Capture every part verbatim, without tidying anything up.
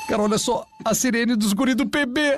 Cara, olha só, a sirene dos guri do P B.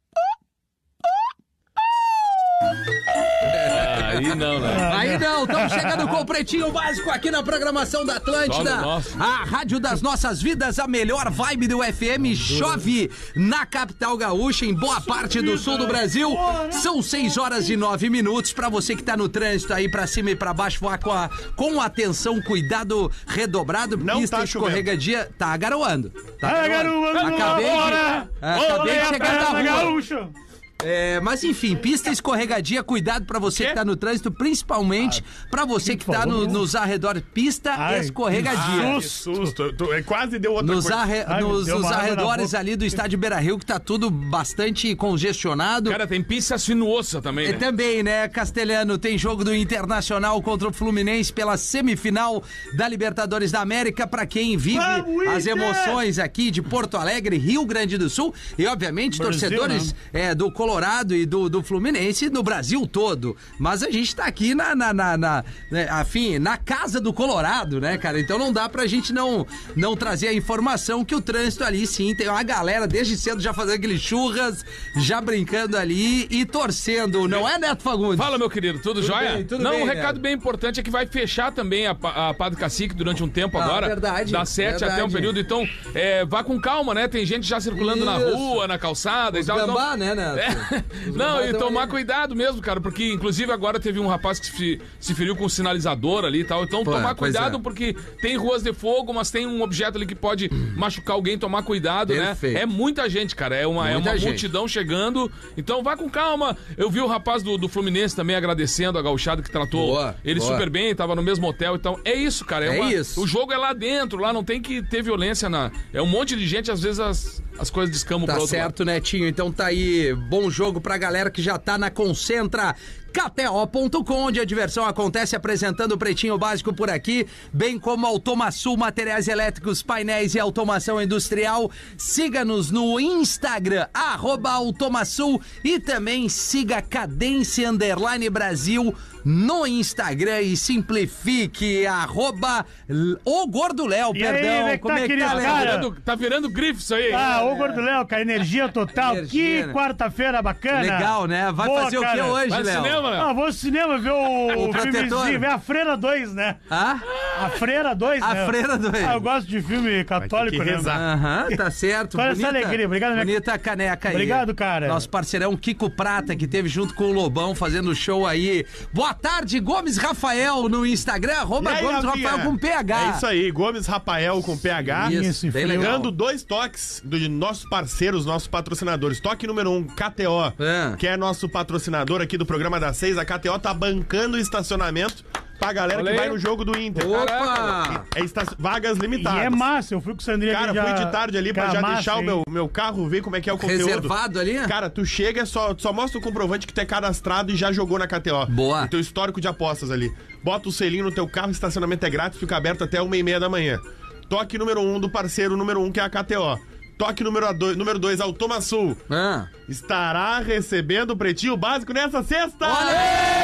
Aí não, né? Aí não, estamos chegando com o Pretinho Básico aqui na programação da Atlântida. A rádio das nossas vidas, a melhor vibe do F M. Chove na capital gaúcha, em boa parte do sul do Brasil. São seis horas e nove minutos. Pra você que tá no trânsito aí pra cima e pra baixo, vá com, a, com atenção, cuidado redobrado. Não pista tá escorregadia. Tá garoando. Tá Ah, garoando. Acabei de, acabei de chegar na rua. Gaúcha. É, mas enfim, pista escorregadia, cuidado pra você que tá no trânsito, principalmente pra você que tá no, nos arredores. Pista Ai, escorregadia. Que susto. Tu, tu, quase deu outra Nos, coisa. arre, Ai, nos, deu uma nos água na arredores boca. ali do estádio Beira-Rio, que tá tudo bastante congestionado. Cara, tem pista sinuosa também, E né? também, né, Castelhano, tem jogo do Internacional contra o Fluminense pela semifinal da Libertadores da América, pra quem vive Vamos, as Inter! emoções aqui de Porto Alegre, Rio Grande do Sul e, obviamente, Brasil, torcedores é, do Colorado e do, do Fluminense no Brasil todo. Mas a gente tá aqui na, na, na, na, né, afim, na casa do Colorado, né, cara? Então não dá pra gente não, não trazer a informação que o trânsito ali, sim, tem uma galera desde cedo já fazendo aqueles churras, já brincando ali e torcendo, não é, Neto Fagundes? Fala, meu querido, tudo, jóia? bem, tudo Não, bem, um recado Neto. bem importante é que vai fechar também a, pa- a Padre Cacique durante um tempo Ah, agora. verdade, Das sete verdade. até um período. Então, é, vá com calma, né? Tem gente já circulando na Isso. rua, na calçada Os e tal. gambá, então- né, Neto? É. Os Não, gambá e tão tomar ali. cuidado mesmo, cara, porque inclusive agora teve um rapaz que se, se feriu com um sinalizador ali e tal. Então, Pô, tomar pois cuidado é. porque tem ruas de fogo, mas tem um objeto ali que pode machucar alguém, tomar cuidado, Perfeito. né? É muita gente, cara. É uma, é Muita uma gente. multidão chegando. Então, vá com calma. Eu vi o rapaz do, do Fluminense também agradecendo a gauchada que tratou Boa, ele boa. super bem, tava no mesmo hotel. Então, é isso, cara. É uma- isso. O jogo é lá dentro, lá não tem que ter violência na. É um monte de gente, às vezes as, as coisas descamam Tá pro outro lado. certo, Netinho. Então tá aí, bom jogo pra galera que já tá na Concentra. K T O ponto com, onde a diversão acontece, apresentando o Pretinho Básico por aqui, bem como Automaçul, materiais elétricos, painéis e automação industrial. Siga-nos no Instagram, arroba Automaçul, e também siga Cadência Underline Brasil no Instagram e simplifique, arroba L- o Gordo Léo, E aí, perdão. como é que Como tá, é que querido? tá, Léo? Tá Cara, virando, tá virando grife isso aí. Ah, ô Gordo Léo, com a energia total. Energia, que né? quarta-feira bacana. Legal, né? Vai Boa, fazer o que cara. hoje, Vai no Léo? cinema, Léo? Ah, vou ao cinema ver o, O o Protetor. filmezinho, ver a Freira dois, né? Hã? A Freira dois, A né? Freira dois. Ah, eu gosto de filme católico, que né? rezar. Aham, tá certo. Olha essa alegria, obrigado, minha- Bonita caneca aí. Obrigado, cara. Nosso parceirão Kiko Prata, que teve junto com o Lobão fazendo show aí. Boa tarde, Gomes Rafael no Instagram, arroba E aí, Gomes Rafinha? Rafael com P H. É isso aí, Gomes Rafael com P H. Isso, Esse bem frio. legal. Dando dois toques dos nossos parceiros, nossos patrocinadores. Toque número um, K T O, É. que é nosso patrocinador aqui do programa das seis. A K T O tá bancando o estacionamento pra galera Olha que aí. vai no jogo do Inter. Opa! É esta- vagas E limitadas. é massa, eu fui com o Sandrinha Cara, ali já... fui de tarde ali pra Cara, já massa, deixar o hein? meu, meu carro, ver como é que é o conteúdo. Reservado ali? Cara, tu chega, só, só mostra o comprovante que tu é cadastrado e já jogou na K T O. Boa. O teu histórico de apostas ali. Bota o selinho no teu carro, estacionamento é grátis, fica aberto até uma e meia da manhã. Toque número um do parceiro número um, que é a K T O. Toque número dois, número dois, Automaçul. Ah. Estará recebendo o Pretinho Básico nessa sexta! Olha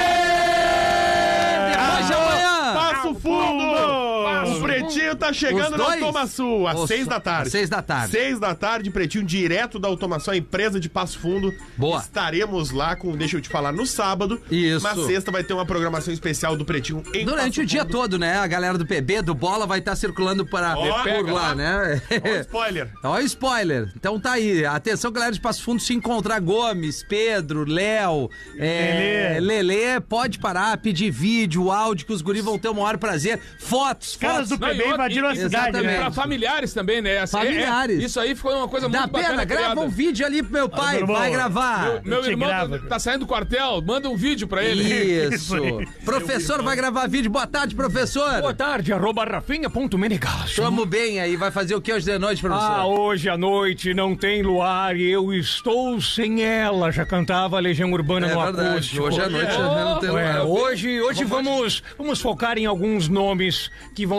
aí! Depois de amanhã! Passo Fundo! O Pretinho tá chegando Os no dois? Automaçul, às Os- seis da tarde. às seis da tarde. Seis da tarde, Pretinho, direto da Automação, a empresa de Passo Fundo. Boa. Estaremos lá com, deixa eu te falar, no sábado. Isso. Na sexta vai ter uma programação especial do Pretinho em Durante Passo o dia Fundo. todo, né? A galera do P B, do Bola, vai estar circulando para, Ó, por pega lá, lá. né? Ó, o spoiler. Ó, o spoiler. Então tá aí. Atenção, galera de Passo Fundo, se encontrar Gomes, Pedro, Léo, é, Lelê, pode parar, pedir vídeo, áudio, que os guris vão ter o maior prazer. Fotos, Caras fotos. do P B e- invadiram e- a cidade, exatamente. né? Pra familiares também, né? Assim, é- é- Familiares. isso aí foi uma coisa Dá muito pena, bacana. grava criada. um vídeo ali pro meu pai, meu irmão, vai gravar. Meu, meu Eu te irmão gravo, tá, cara. tá saindo do quartel, manda um vídeo pra ele. Isso. Isso aí. Professor vai gravar vídeo. Boa tarde, professor. Boa tarde, arroba rafinha.menegasso. Tamo bem aí. Vai fazer o que hoje de noite, professor? Ah, hoje à noite não tem luar e eu estou sem ela. Já cantava a Legião Urbana É no verdade. acústico. Hoje à noite É. não tem É, luar. hoje hoje vamos, vamos focar em alguns nomes que vão nos ajudar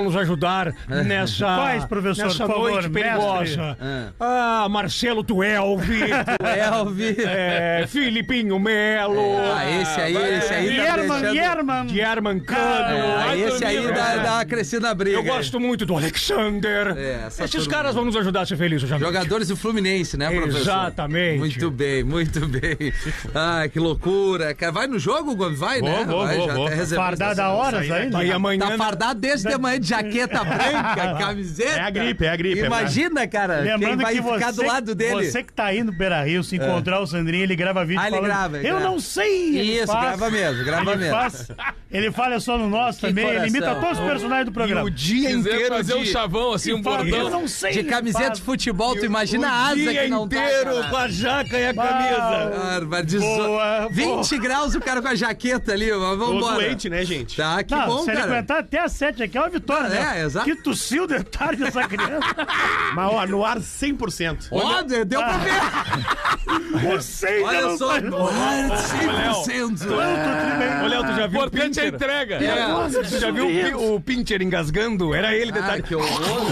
ajudar nessa, Quais, professor, nessa por favor, noite perigosa. É. Ah, Marcelo Tuelvi. Elvi. É, Filipinho Melo. Ah, esse aí, vai, esse aí tá Yerman, deixando... Yerman. German Cano. Ah, Vai esse aí dormir, dá, velho. dá uma crescida na briga. Eu gosto muito do Alexander. É, essa Esses turma. caras vão nos ajudar a ser felizes hoje à noite. Jogadores do Fluminense, né, professor? Exatamente. Muito bem, muito bem. Ah, que loucura. Cara, vai no jogo, Gomes? Vai, Vou, né? vou, vai, vou, já vou. até reservou Fardada essa- horas Isso aí, aí, né? Aí amanhã... Tá fardado desde de manhã de jaqueta branca, camiseta. É a gripe, é a gripe. Imagina, cara, quem Lembrando vai que você, ficar do lado dele. você que tá aí no Beira Rio, se encontrar o Sandrinho, ele grava vídeo Ah, ele falando, grava, ele eu grava. não sei. Ele Isso, faz, grava mesmo, grava ele mesmo. Faz, ele fala só no nosso Que também, ele imita coração. todos os personagens do E programa. o dia Quiser inteiro fazer um de... chavão, assim, um Fala, eu bordão. não sei. De ele camiseta faz. de futebol, tu imagina a o asa dia que não tá, inteiro cara. com a jaca e a Bah, camisa. Bárbaro, dezo- Boa, vinte graus o cara com a jaqueta ali, mas Tô vambora. doente, né, gente? Tá, que Não, bom, se ele cara. aguentar até às sete aqui é uma vitória, Ah, né? é, exato. Que tossiu de tarde essa criança. Mas, ó, no ar cem por cento. Ó, deu pra ver. Você ainda Olha não só, tá... no ar, cem por cento. Ô, Léo, tu já O viu o importante é a Pinter? entrega. É. Tu já viu o, Pi- o Pinter engasgando? Era ele, Ah, detalhe. que horror.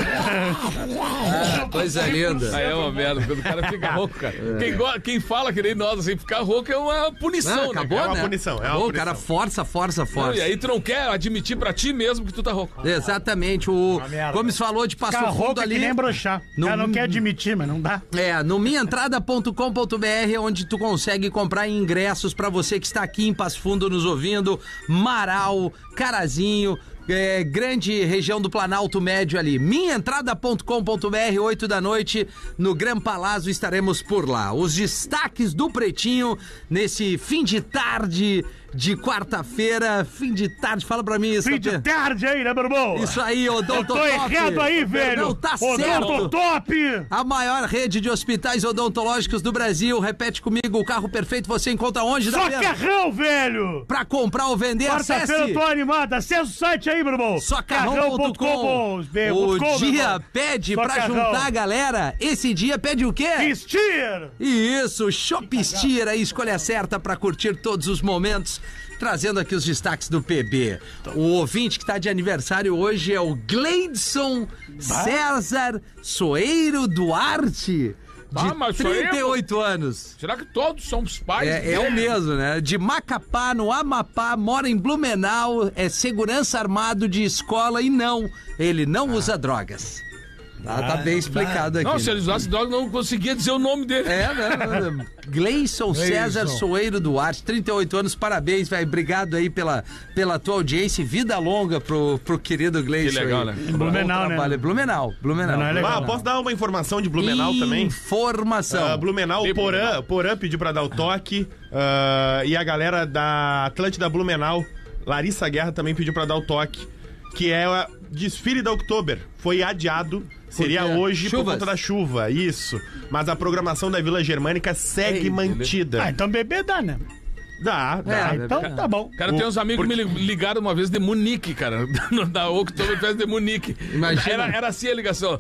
Ah, coisa linda. Aí é uma merda, quando o cara fica rouco, cara. Quem, go- quem fala que nem nós, assim, ficar rouco é uma punição, Não, né, acabou, cara? É uma né? punição, é uma Acabou, o punição. cara força, força, Não, força. e aí tu não quer admitir pra ti mesmo que tu tá rouco. Exatamente, o Gomes falou de Passo Ficar Fundo rouco é ali. que nem broxar. O No- cara não quer admitir, mas não dá. É, no minha entrada ponto com ponto b r, onde tu consegue comprar ingressos pra você que está aqui em Passo Fundo nos ouvindo, Marau, Carazinho, é, grande região do Planalto Médio ali. minha entrada ponto com ponto b r, oito da noite, no Gran Palazzo, estaremos por lá. Os destaques do Pretinho nesse fim de tarde de quarta-feira, fim de tarde, fala pra mim isso. Fim de Capê. tarde aí, né, meu irmão? Isso aí, Eu Odonto tô Top. errado aí, velho. Não, tá Odonto certo. Top. A maior rede de hospitais odontológicos do Brasil. Repete comigo, o carro perfeito você encontra onde, Só Damiano? carrão, velho. Pra comprar ou vender, Quarta-feira eu acesse tô animado. Acessa o site aí, meu irmão. só carrão ponto com. O dia pede Só pra carrão. juntar a galera. Esse dia pede o quê? Vestir. Isso, Shop Steer, a escolha certa pra curtir todos os momentos. Trazendo aqui os destaques do P B. O ouvinte que tá de aniversário hoje é o Gleidson César Soeiro Duarte, Ah, de mas isso aí é- trinta e oito anos. Será que todos somos pais? É, é o mesmo, né? De Macapá, no Amapá, mora em Blumenau, é segurança armado de escola e não, ele não usa drogas. Tá, tá bem explicado aqui. Não, se né? ele usasse droga, não conseguia dizer o nome dele. É, né? Gleison César Soeiro Duarte, trinta e oito anos, parabéns, velho. Obrigado aí pela, pela tua audiência e vida longa pro, pro querido Gleison. Que legal, aí. né? Bom Blumenau, né? trabalho. Blumenau, Blumenau. Blumenau é legal. Ah, posso dar uma informação de Blumenau também? Informação. Ah, Blumenau, Tem o Porã, Porã pediu pra dar o toque. ah, e a galera da Atlântida Blumenau, Larissa Guerra, também pediu pra dar o toque. Que é o desfile da Oktober. Foi adiado. Seria quê? hoje Chuvas? por conta da chuva, isso. Mas a programação da Vila Germânica segue Ei, mantida. Ah, então bebê dá, né? Dá, dá. É, Ah, então tá bom. Cara, tem uns amigos que me ligaram uma vez de Munique, cara. Da Oktoberfest de Munique. Imagina. Era, era assim a ligação.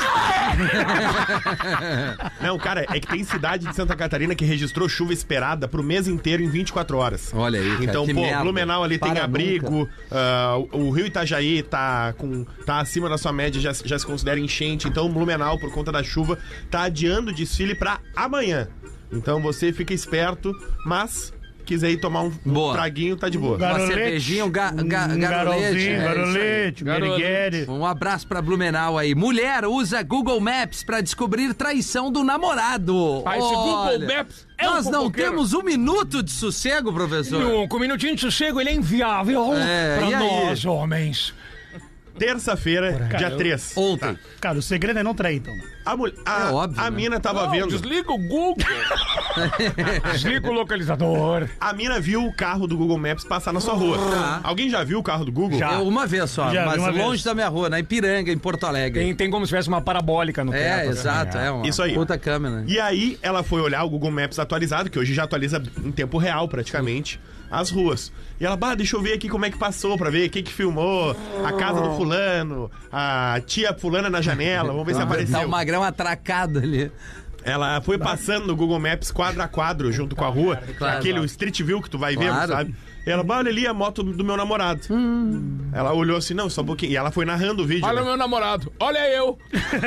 Não, cara, é que tem cidade de Santa Catarina que registrou chuva esperada pro mês inteiro em vinte e quatro horas. Olha aí, cara, Então, que pô, merda. Blumenau ali tem Para abrigo, ah, o o Rio Itajaí tá, com, tá acima da sua média, já, já se considera enchente. Então, Blumenau, por conta da chuva, tá adiando o desfile pra amanhã. Então, você fica esperto, mas quiser ir tomar um, um Boa. traguinho, tá de boa. Uma Garolete. cervejinha, um, ga, ga, Um garolete. garolzinho, é isso aí. garolete, Garolete. guerigueri. Um abraço pra Blumenau aí. Mulher usa Google Maps pra descobrir traição do namorado. Ah, esse Olha, Google Maps é um Nós não fofoqueiro. temos um minuto de sossego, professor. Um, com um minutinho de sossego, ele é inviável É, e pra aí? nós, homens. Terça-feira, dia três. Ontem. Cara, o segredo é não trair, então. A, mul- a, É óbvio, a né? mina tava Não, vendo. desliga o Google. Desliga o localizador. A mina viu o carro do Google Maps passar na sua rua. Tá. Alguém já viu o carro do Google? Já. Eu uma vez só, Já vi mas uma longe vez. da minha rua, na Ipiranga, em Porto Alegre. Tem, tem como se tivesse uma parabólica no É, teto. exato, é uma Isso aí. puta câmera. E aí ela foi olhar o Google Maps atualizado, que hoje já atualiza em tempo real praticamente, as ruas. E ela, bah, deixa eu ver aqui como é que passou, pra ver quem que filmou, a casa do fulano, a tia fulana na janela, vamos ver se Tá apareceu. o magrão atracado ali. Ela foi passando no Google Maps quadro a quadro junto com a rua, Claro. aquele Street View que tu vai vendo, Claro. sabe? E ela, olha ali a moto do meu namorado. Hum. Ela olhou assim, não, só um pouquinho. E ela foi narrando o vídeo. Olha né? o meu namorado. Olha eu.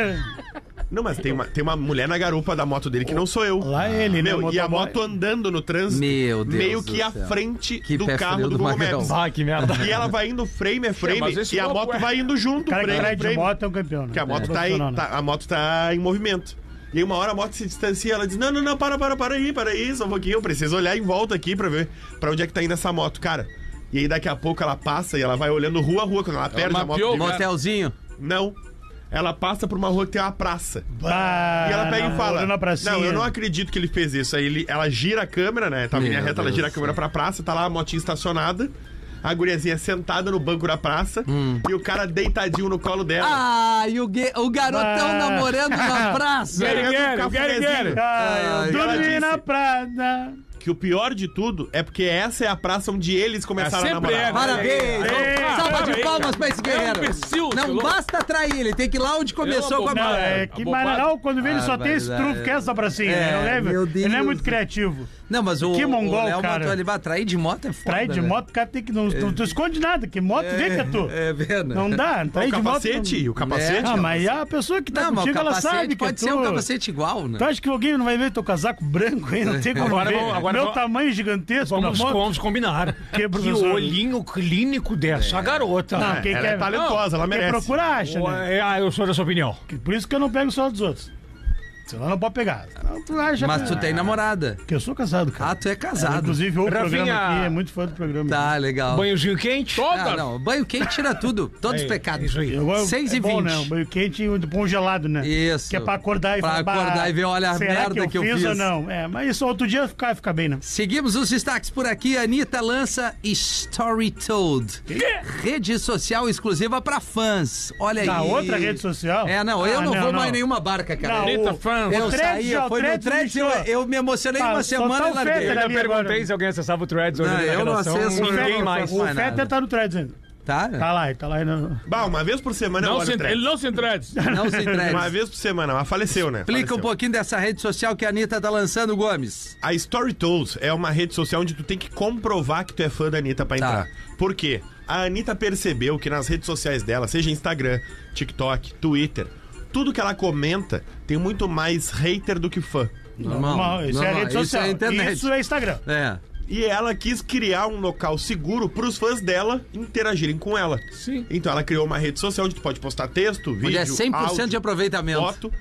Não, mas tem uma, tem uma mulher na garupa da moto dele que não sou eu. Lá ele, né? Meu, e a motoboy. moto andando no trânsito, Meu Deus meio do que à céu. frente Que do pé carro frio do do Google Magrão. Maps. Ah, que merda. E ela vai indo frame a frame mas esse e a louco moto é- vai indo junto, O cara que frame a traz de frame. moto é um campeão, né? Porque a moto, É tá, aí, profissional, né? tá- a moto tá em movimento. E aí uma hora a moto se distancia, ela diz, não, não, não, para, para, para aí, para aí, só um pouquinho, eu preciso olhar em volta aqui pra ver pra onde é que tá indo essa moto, cara. E aí daqui a pouco ela passa e ela vai olhando rua a rua, quando ela perde a moto. mapeou, de- cara. Motelzinho. Não. Ela passa por uma rua que tem uma praça. Bah, E ela pega e namoro fala: na pracinha. não, eu não acredito que ele fez isso. Aí ele, ela gira a câmera, né? Tá vindo Meu reta, ela Deus gira a do câmera céu. pra praça, tá lá a motinha estacionada, a guriazinha sentada no banco da praça e o cara deitadinho no colo dela. Ah, e o, gue- o garotão Ah. namorando na praça. Quero, Pegando um quero, quero, cafunézinho. quero. Ah, Ai, eu ela dormi disse- na prada. Que o pior de tudo é porque essa é a praça onde eles começaram É, a sempre namorar. é, né? Parabéns! Ei, Salva de ei, palmas pra esse é um guerreiro. imbecil, Não seu louco. basta atrair, ele tem que ir lá onde começou com a bobagem. Não, mulher. é que Abobado. Maranhão, quando vê ele só tem esse Barbaridade. trufo que é essa pracinha, É, não lembra? meu Ele não é Deus. muito criativo. Não, mas o, Que mongol, o Léo cara. botou ali, vai trair de moto é foda. Trai de né? moto, o cara tem que. Não, não tu esconde nada, que moto vê que é tu. É vendo? Não dá, O trai de moto. capacete, o capacete. Ah, mas a pessoa que tá Não, mas o contigo, ela capacete sabe que pode é tu. ser um capacete igual, né? Tu acha que alguém não vai ver teu casaco branco aí? Não tem como Agora ver. vamos- agora Meu vamos- tamanho gigantesco na Vamos, moto. vamos combinar. Que, Que professor? olhinho clínico dessa garota. Não, quem Ela quer é talentosa, ela quem merece. procura, acha, Pô, né? é, ah, eu sou dessa opinião. Por isso que eu não pego só dos outros. Senão não pode pegar. Senão tu acha Mas que- tu tem namorada. Porque eu sou casado, cara. Ah, tu é casado. Inclusive, o Rafinha- programa aqui é muito fã do programa. Tá, legal. Banhozinho quente. Toda. Ah, não, banho quente tira tudo. Todos os pecados. Isso aí. Eu, eu, seis é e bom, vinte. né? Um banho quente e um bom gelado, né? Isso. Que é pra acordar e Pra falar, "Bah, acordar e ver, olha a será merda que eu, que eu fiz fiz." ou não? É, mas isso outro dia fica, fica bem, né? Seguimos os destaques por aqui. A Anitta lança Story Told. Rede social exclusiva pra fãs. Olha Na aí. outra rede social? É, não, eu Ah, não, não, vou não. mais nenhuma barca, cara. Não, Anitta o- fãs. Eu o Threads saí, já, o foi no Threads Threads, eu, deixou. eu me emocionei Ah, uma só semana tá e o larguei. Fetter Eu ainda ali perguntei agora. se alguém acessava o Threads hoje Não, na eu não redação. acesso, Ninguém eu- mais. eu- O mais Fetter nada. tá no Threads ainda. Tá? Tá lá, tá lá ainda. Bah, uma vez por semana eu Não olho se, o Threads. ele não se entredes. Não se entregue. Uma vez por semana, mas faleceu, né? Explica Faleceu. um pouquinho dessa rede social que a Anitta tá lançando, Gomes. A Story Told é uma rede social onde tu tem que comprovar que tu é fã da Anitta pra Tá. entrar. Por quê? A Anitta percebeu que nas redes sociais dela, seja Instagram, TikTok, Twitter, tudo que ela comenta tem muito mais hater do que fã. Normal. Normal, isso é a normal. rede social. Isso é internet. Isso é Instagram. É. E ela quis criar um local seguro pros fãs dela interagirem com ela. Sim. Então ela criou uma rede social onde tu pode postar texto, vídeo, Onde é cem por cento áudio, de aproveitamento. foto.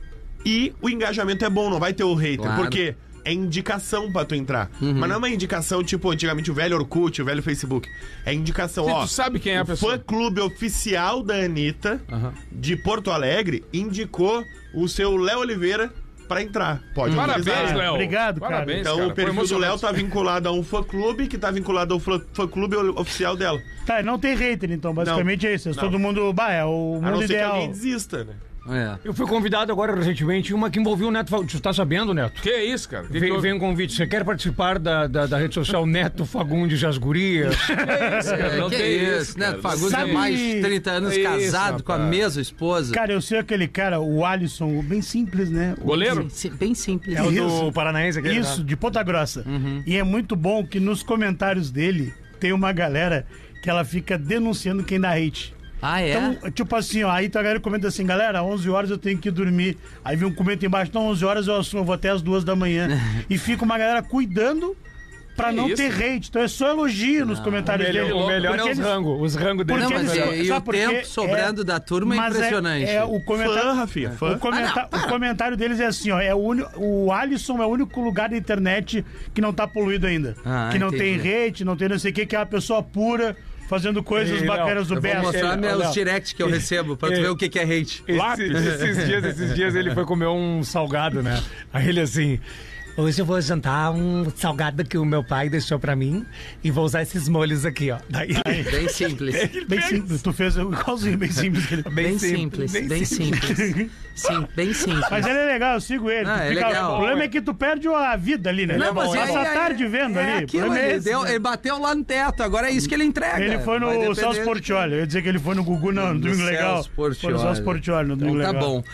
E o engajamento é bom, não vai ter o hater. Claro. Porque é indicação pra tu entrar. Uhum. Mas não é uma indicação tipo antigamente o velho Orkut, o velho Facebook. É indicação, Sim, ó. tu sabe quem é a o pessoa. fã-clube oficial da Anitta, de Porto Alegre, indicou o seu Léo Oliveira pra entrar. Pode Parabéns, utilizar. Léo. Obrigado, cara. Parabéns, Então cara. o perfil Foi do Léo tá emocionante. vinculado a um fã-clube, que tá vinculado ao fã- fã-clube oficial dela. Tá, não tem hater, então, basicamente é isso. É Não. todo mundo, bah, é o A não mundo ser que ideal. alguém desista, né? É. Eu fui convidado agora recentemente, uma que envolveu o Neto Fagundes. Tu tá sabendo, Neto? Que isso, cara? Que que Vem, houve? vem um convite. Você quer participar da, da, da rede social Neto Fagundes e as Gurias? É, Não que tem isso, né? cara. Fagundes é Sabe- mais de trinta anos É isso, casado com a rapaz. mesma esposa. Cara, eu sei aquele cara, o Alisson, bem simples, né? O- Goleiro? Sim, bem simples. É o Isso. do Paranaense aqui. Isso, de Ponta Grossa. E é muito bom que nos comentários dele tem uma galera que ela fica denunciando quem dá hate. Ah, é? Então, tipo assim, ó, aí a galera comenta assim, galera, onze horas eu tenho que dormir. Aí vem um comentário embaixo, não, onze horas eu assumo, eu vou até as duas da manhã. E fica uma galera cuidando pra Que não isso? ter hate. Então é só elogio nos comentários dele. O melhor é Porque os eles- rangos. Os rangos dele. Não, porque mas eles- é- e sabe o por quê? tempo sobrando da turma é mas impressionante. É, o comentário, Fã, Rafinha, fã. O, comenta- o comentário deles é assim, ó, é o, uni- o Alisson é o único lugar da internet que não tá poluído ainda. Ah, que não entendi. tem hate, não tem não sei o que, que é uma pessoa pura, fazendo coisas Ei, bacanas do Eu vou Best. mostrar Ele- meus Léo. directs que eu recebo pra tu ver o que que é hate. Esses, esses dias, esses dias ele foi comer um salgado, né? Aí ele assim. Hoje eu vou jantar um salgado que o meu pai deixou pra mim e vou usar esses molhos aqui, ó. Daí, Bem simples. Bem simples, tu fez igualzinho, bem simples. Ele- Bem simples, bem simples. Sim, bem simples. Mas ele é legal, eu sigo ele. Ah, Tu é fica- legal. O problema é que tu perde a vida ali, né? Não, mas Passa aí- a tarde vendo é ali. aquilo, O problema é ele, esse, deu- né? ele bateu lá no teto, agora é isso que ele entrega. Ele foi Vai no depender Celso de- Portiolli. Eu ia dizer que ele foi no Gugu, não, no No Domingo Legal. Celso Foi no Celso Portiolli, no Então Domingo tá Legal. bom.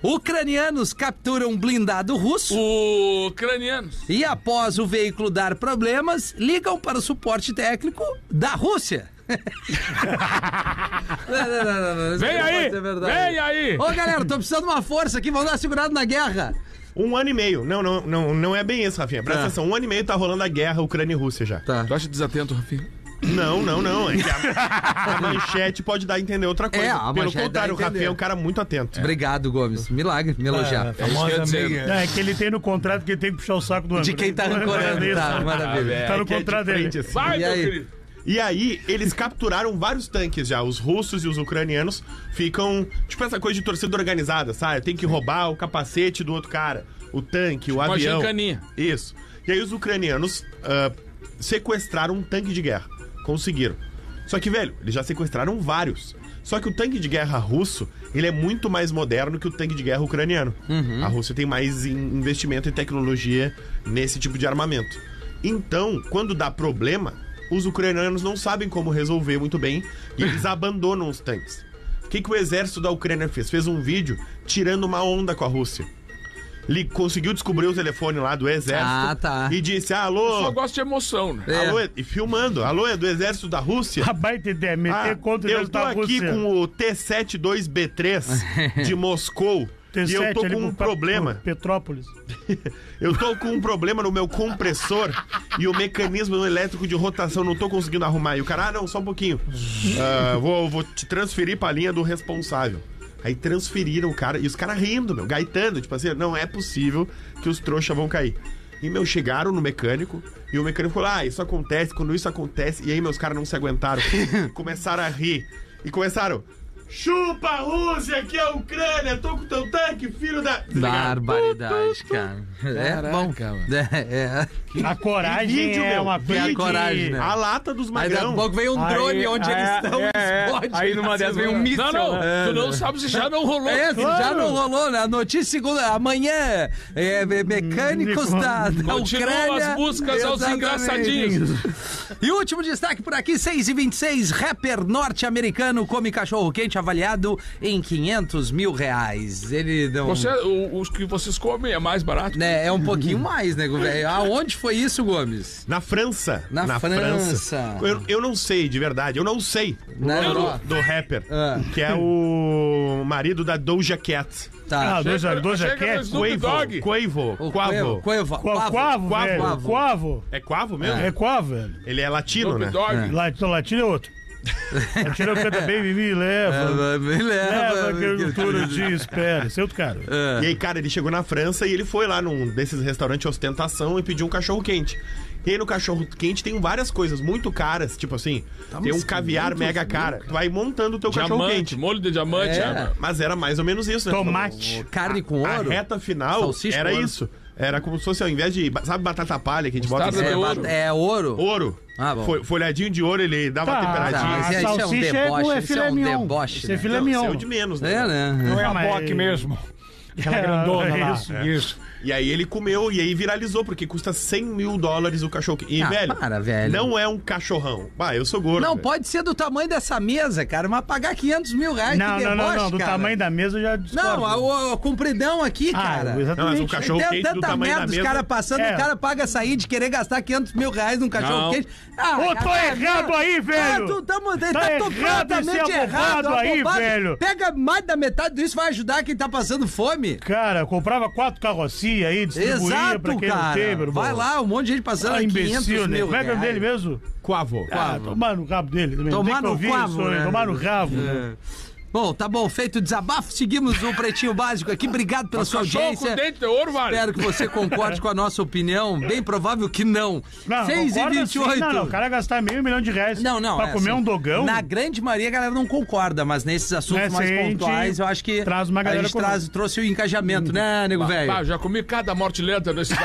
Ucranianos capturam um blindado russo Ucranianos. e, após o veículo dar problemas, ligam para o suporte técnico da Rússia. não, não, não, não, Vem aí, vem aí. Ô, galera, tô precisando de uma força aqui, vamos dar uma segurada na guerra. Um ano e meio. Não, não, não, não é bem isso, Rafinha. Presta Tá. atenção. Um ano e meio tá rolando a guerra Ucrânia e Rússia já. Tá. Tu acha desatento, Rafinha? Não, não, não. É que a, a manchete pode dar a entender outra coisa. É, a Pelo manchete dá a contrário, o entender. Rafinha é um cara muito atento. Obrigado, Gomes. Milagre, me elogiar. A É isso que eu ia famosa dizer. meia. Não, é que ele tem no contrato que ele tem que puxar o saco do André. De quem tá ancorando, É, tá, maravilha. Tá no É que é contrato dele. diferente, assim. Vai, E meu aí? querido. E aí, eles capturaram vários tanques já. Os russos e os ucranianos ficam, tipo, essa coisa de torcida organizada, sabe? Tem que roubar o capacete do outro cara, o tanque, o Uma avião. gincaninha. Isso. E aí os ucranianos ah, sequestraram um tanque de guerra. Conseguiram. Só que, velho, eles já sequestraram vários. Só que o tanque de guerra russo, ele é muito mais moderno que o tanque de guerra ucraniano. A Rússia tem mais in- investimento em tecnologia nesse tipo de armamento. Então, quando dá problema, os ucranianos não sabem como resolver muito bem e eles abandonam os tanques. O que, que o exército da Ucrânia fez? Fez um vídeo tirando uma onda com a Rússia. Ele conseguiu descobrir o telefone lá do exército Ah, tá. e disse, ah, Eu alô, só gosto de emoção, né? É. alô, e filmando, alô, é do exército da Rússia? A baita ideia, meter Ah, contra o eu exército tô da aqui Rússia. com o T setenta e dois B três de Moscou T e eu sete tô ali com um pro- problema. pro Petrópolis. Eu tô com um problema no meu compressor e o mecanismo elétrico de rotação não tô conseguindo arrumar. E o cara, ah, não, só um pouquinho. Ah, vou, vou te transferir pra linha do responsável. Aí transferiram o cara, e os caras rindo, meu, gaitando, tipo assim, não é possível que os trouxas vão cair. E, meu, chegaram no mecânico, e o mecânico falou, ah, isso acontece, quando isso acontece, e aí meus caras não se aguentaram, começaram a rir, e começaram, chupa Rússia, aqui é a Ucrânia, tô com teu tanque, filho da... Desligaram. Barbaridade, cara. É Caraca, bom. mano. É, é. A coragem vídeo, é meu, uma vídeo. coisa A coragem, né? A lata dos Aí daqui a magrão. pouco vem um Aí- drone onde aí- eles estão, é, é. explode. Aí numa dessas vem um míssil. Não, não. né? Tu não sabe se já não rolou. É, se já Claro. não rolou, né? A notícia segunda, amanhã, é, me- mecânicos da, da Continuam Ucrânia. as buscas aos Exatamente. engraçadinhos. E o último destaque por aqui, seis e vinte e seis, rapper norte-americano come cachorro-quente avaliado em quinhentos mil reais. Ele não... Você, o- os que vocês comem é mais barato. Né, é um pouquinho mais, né, velho? Aonde foi isso, Gomes? Na França. Na França. Eu, eu não sei, de verdade. Eu não sei. O Na nome Europa. do, do rapper. Ah. Que é o marido da Doja Cat. Tá. Ah, dois, dois chega no jaquetes. Snoop Dogg. Quavo. O Quavo. Quavo. Quavo, quavo, Quavo. velho. Quavo. É Quavo mesmo? É quavo, velho. Ele é latino, Snoop né? Dogg. Latino, latino é outro. Latino canta Baby Me Leva. Me Leva leva. aquele futuro te espera. Esse é outro cara. E aí, cara, ele chegou na França e ele foi lá num desses restaurantes de ostentação e pediu um cachorro quente. E aí no cachorro quente tem várias coisas muito caras, tipo assim, tem um caviar mega cara. Tu vai montando o teu cachorro Diamante, quente. molho de diamante. É. é. Mas era mais ou menos isso, né? Tomate. Carne com A ouro? reta final Salsicha era com ouro. isso. Era como se fosse, ao invés de, sabe, batata palha que a gente bota Mostarda em de cima? É, ouro. ba- é ouro? Ouro. Ah, bom. Fo- Folhadinho de ouro, ele dava uma Tá, temperadinha. mas a isso é um salsicha é, deboche, com- é isso filé é um mignon. deboche, Isso é né? filé Não, mignon. saiu de menos, né? É, né? Não é a mas- boque mesmo. Aquela É, grandona lá. isso. Isso. E aí ele comeu e aí viralizou, porque custa cem mil dólares o cachorro. E, Ah, velho, para, velho. não é um cachorrão. Bah, eu sou gordo. Não, velho. pode ser do tamanho dessa mesa, cara, mas pagar quinhentos mil reais, Não, que não, deboche, não, não. Do cara. tamanho da mesa eu já discordo. Não, a, o- o compridão aqui, Ah, cara. Não, mas exatamente. um cachorro Tem quente do tanta tamanho da merda, os mesa. caras passando, É. o cara paga sair de querer gastar quinhentos mil reais num cachorro Não. quente. Ah, Ô, tô cara, errado não. aí, velho. Ah, tu, tamo, tá, Tá tá errado completamente esse errado. abobado aí, abobado. velho. Pega mais da metade disso, vai ajudar quem tá passando fome. Cara, eu comprava quatro carrocinhas aí, distribuía pra Exato, quem não cara. tem, meu irmão. Vai lá, um monte de gente passando Ah, quinhentos imbecil, né? mil Como é que é o nome dele reais. mesmo? Quavo. Ah, tomar no rabo dele também. Tomar Tem que no ouvir rabo, isso, né? Tomar no rabo, né? Bom, tá bom, feito o desabafo, seguimos o Pretinho Básico aqui. Obrigado pela sua Cachorro com audiência. dente de ouro, vale. Espero que você concorde com a nossa opinião. Bem provável que não. Não, seis e concorda vinte e sim. oito. Não, não, o cara gastar meio milhão de reais Não, não. pra é, comer assim, um dogão. Na grande maioria a galera não concorda, mas nesses assuntos Nessa mais aí a gente pontuais, eu acho que traz uma galera a gente com- traz, trouxe o engajamento, né, nego velho? Ah, já comi cada morte lenta nesse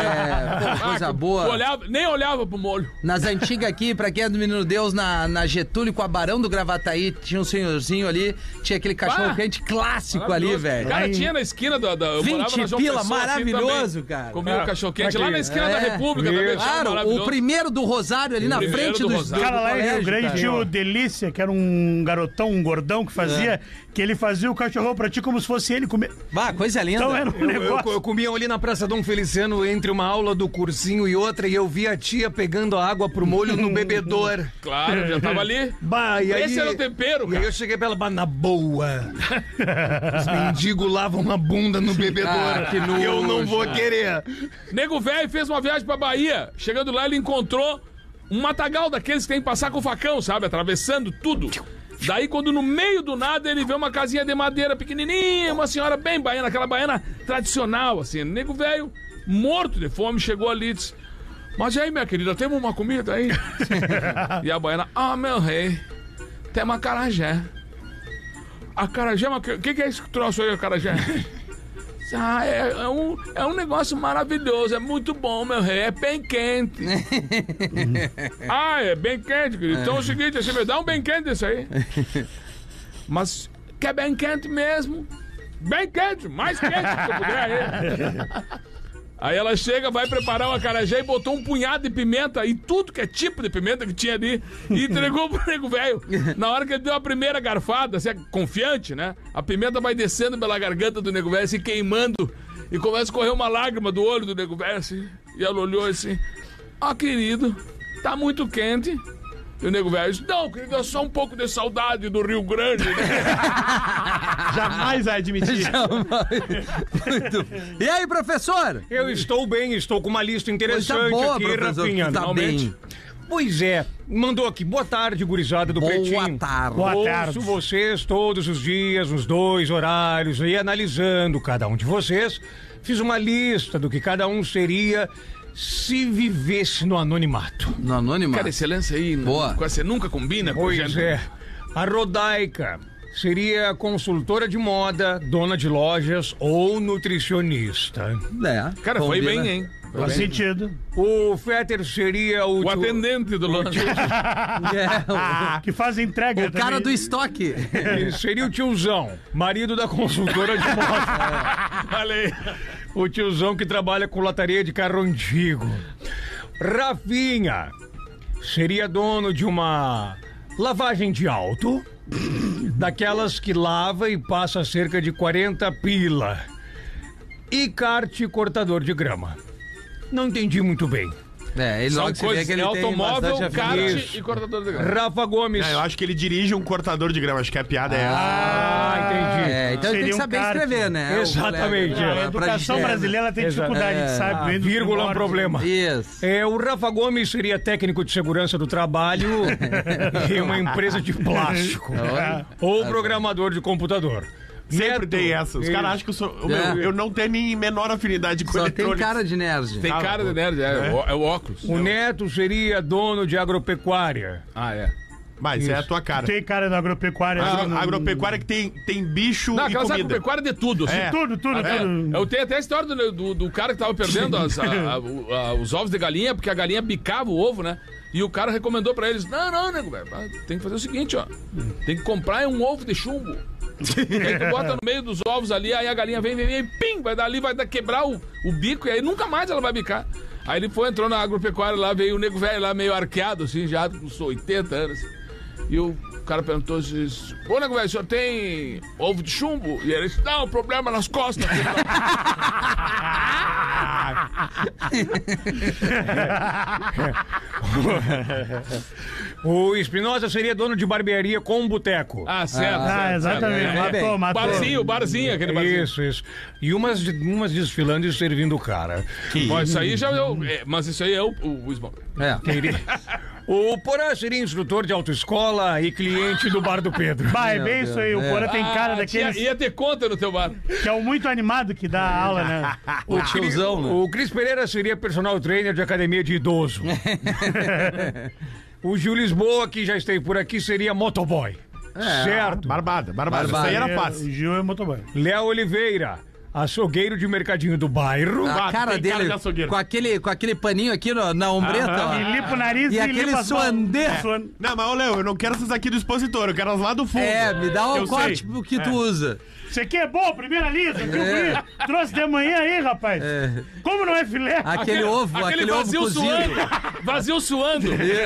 É, pô, coisa Ah, boa. olhava- nem olhava pro molho. Nas antigas aqui, pra quem é do Menino Deus, na, na Getúlio com a Barão do Gravataí, tinha um senhorzinho ali tinha aquele cachorro quente clássico ali, velho. Cara, Aí- tinha na esquina da... da eu morava na vinte João pila, Pessoa, assim, maravilhoso, também. cara. Comia o cachorro quente lá na esquina É. da República também. tinha um Claro, o maravilhoso. primeiro do Rosário ali O na primeiro frente do do, Rosário. Cara, lá em Rio colégio, Grande cara. tinha o Delícia, que era um garotão, um gordão que fazia, que ele fazia o cachorro pra ti como se fosse ele comer. Bah, coisa linda. Então era um Eu, eu, negócio. eu comia ali na Praça Dom Feliciano entre uma aula do cursinho e outra e eu vi a tia pegando a água pro molho no bebedor. Claro, já tava ali. Bah, e aí, Esse era o tempero, E aí cara. eu cheguei pra ela, bah, na boa. Os mendigos lavam a bunda no bebedor. Ah, que nojo. Eu não vou querer. Nego velho fez uma viagem pra Bahia. Chegando lá, ele encontrou um matagal daqueles que tem que passar com facão, sabe? Atravessando tudo. Daí, quando no meio do nada, ele vê uma casinha de madeira pequenininha, uma senhora bem baiana, aquela baiana tradicional, assim. Nego velho, morto de fome, chegou ali e disse: mas e aí, minha querida, temos uma comida aí? E a baiana: ah, meu rei, tem uma acarajé. Acarajé, o que, que é esse troço aí, acarajé? Ah, é, é, um, é um negócio maravilhoso, é muito bom, meu rei, é bem quente. Ah, é bem quente, querido. Então é o seguinte, você me dá um bem quente desse aí. Mas quer bem quente mesmo? Bem quente, mais quente que eu puder aí. Aí ela chega, vai preparar uma acarajé e botou um punhado de pimenta e tudo que é tipo de pimenta que tinha ali e entregou pro nego velho. Na hora que ele deu a primeira garfada, assim, confiante, né? A pimenta vai descendo pela garganta do nego velho, se queimando, e começa a correr uma lágrima do olho do nego velho, assim. E ela olhou assim: ah, querido, tá muito quente. E o nego velho disse: não, querido, é só um pouco de saudade do Rio Grande. Jamais vai admitir. Muito. E aí, professor? Eu estou bem, estou com uma lista Coisa interessante boa, aqui, professor, Rafinha. que tá Finalmente. bem. Pois é, mandou aqui. Boa tarde, gurizada do Boa Pretinho. tarde. Boa Ouço tarde. vocês todos os dias, nos dois horários, e analisando cada um de vocês, fiz uma lista do que cada um seria se vivesse no anonimato. No anônimo? Cara, excelência aí. Boa. Você nunca combina com Pois gente. é. A Rodaica seria consultora de moda, dona de lojas ou nutricionista. É. Cara, foi combina. bem, hein? Foi Faz bem. sentido. O Fetter seria o... O tio- atendente do lanche. É, Que faz entrega o, o cara do também. estoque. Ele seria o tiozão, marido da consultora de moda. Olha aí. O tiozão que trabalha com lataria de carro antigo. Rafinha seria dono de uma lavagem de auto, daquelas que lava e passa cerca de quarenta pila. E kart cortador de grama. Não entendi muito bem. É, ele São logo se vê coisas que ele é tem automóvel, bastante kart afinidade. e cortador de grama. Rafa Gomes. É, eu acho que ele dirige um cortador de grama. Acho que a piada é essa. Ah, entendi. É, então ele tem Seria que um saber kart. escrever, né? o Exatamente. colega, A pra educação gente- brasileira tem Exato. dificuldade, É. sabe? A Vem do vírgula é um norte. problema. Isso. É, o Rafa Gomes seria técnico de segurança do trabalho em uma empresa de plástico. Ou programador de computador. Sempre Neto, tem essa. Os isso. caras acham que eu sou. o É. meu- eu não tenho nem menor afinidade com Só tem eletrônicos. cara de nerd. Tem cara de nerd, é, o- é o óculos. O Neto seria dono de agropecuária. Ah, é. Mas é a tua cara. Tem cara da agropecuária. Agro- não- agropecuária que tem, tem bicho Não, e aquelas comida. agropecuárias de tudo, assim. É. Tudo, tudo, É, tudo. eu tenho até a história do, do, do cara que tava perdendo as- a- a- o- a- os ovos de galinha, porque a galinha bicava o ovo, né? E o cara recomendou pra eles: não, não, nego, velho, tem que fazer o seguinte, ó. Tem que comprar um ovo de chumbo. E aí tu bota no meio dos ovos ali, aí a galinha vem, vem, vem, pim, vai dar ali, vai dar, quebrar o, o bico, e aí nunca mais ela vai bicar. Aí ele foi, entrou na agropecuária lá, veio o nego velho lá, meio arqueado, assim, já com uns oitenta anos. E o cara perguntou assim: ô nego velho, o senhor tem ovo de chumbo? E ele disse: não, problema nas costas. O Espinosa seria dono de barbearia com um boteco. Ah, certo. Ah, certo, exatamente. certo. Lá bem. Matou, matou. Barzinho, barzinho, aquele barzinho. Isso, isso. E umas, umas desfilando e servindo o cara. Bom, isso aí já é o. é, mas isso aí é o. o, o Smoke. É. Teria- O Porã seria instrutor de autoescola e cliente do bar do Pedro. Bah, é Meu bem Deus, isso aí. O é. Porã tem cara Ah, daqueles tinha- ia ter conta no teu bar. que é o muito animado que dá aula, né? O tiozão, né? O Cris Pereira seria personal trainer de academia de idoso. O Gil Lisboa, que já esteve por aqui, seria motoboy. É. Certo. Barbada, barbada. Barbada. Isso aí era É, fácil. O Gil é motoboy. Léo Oliveira, açougueiro de mercadinho do bairro. A Ah, cara tem dele cara de açougueiro. com aquele, com aquele paninho aqui no- na ombreta. ó. E limpa o nariz E e, aquele limpa as mãos. suandê. É. Suan- Não, mas ô, Léo, eu não quero essas aqui do expositor, eu quero as lá do fundo. É, me dá o Eu corte sei. pro que tu usa. Isso aqui é bom, primeira lista. É. Trouxe de manhã aí, rapaz. É. Como não é filé? Aquele ovo, aquele, aquele ovo vazio cozido. suando. Vazio suando.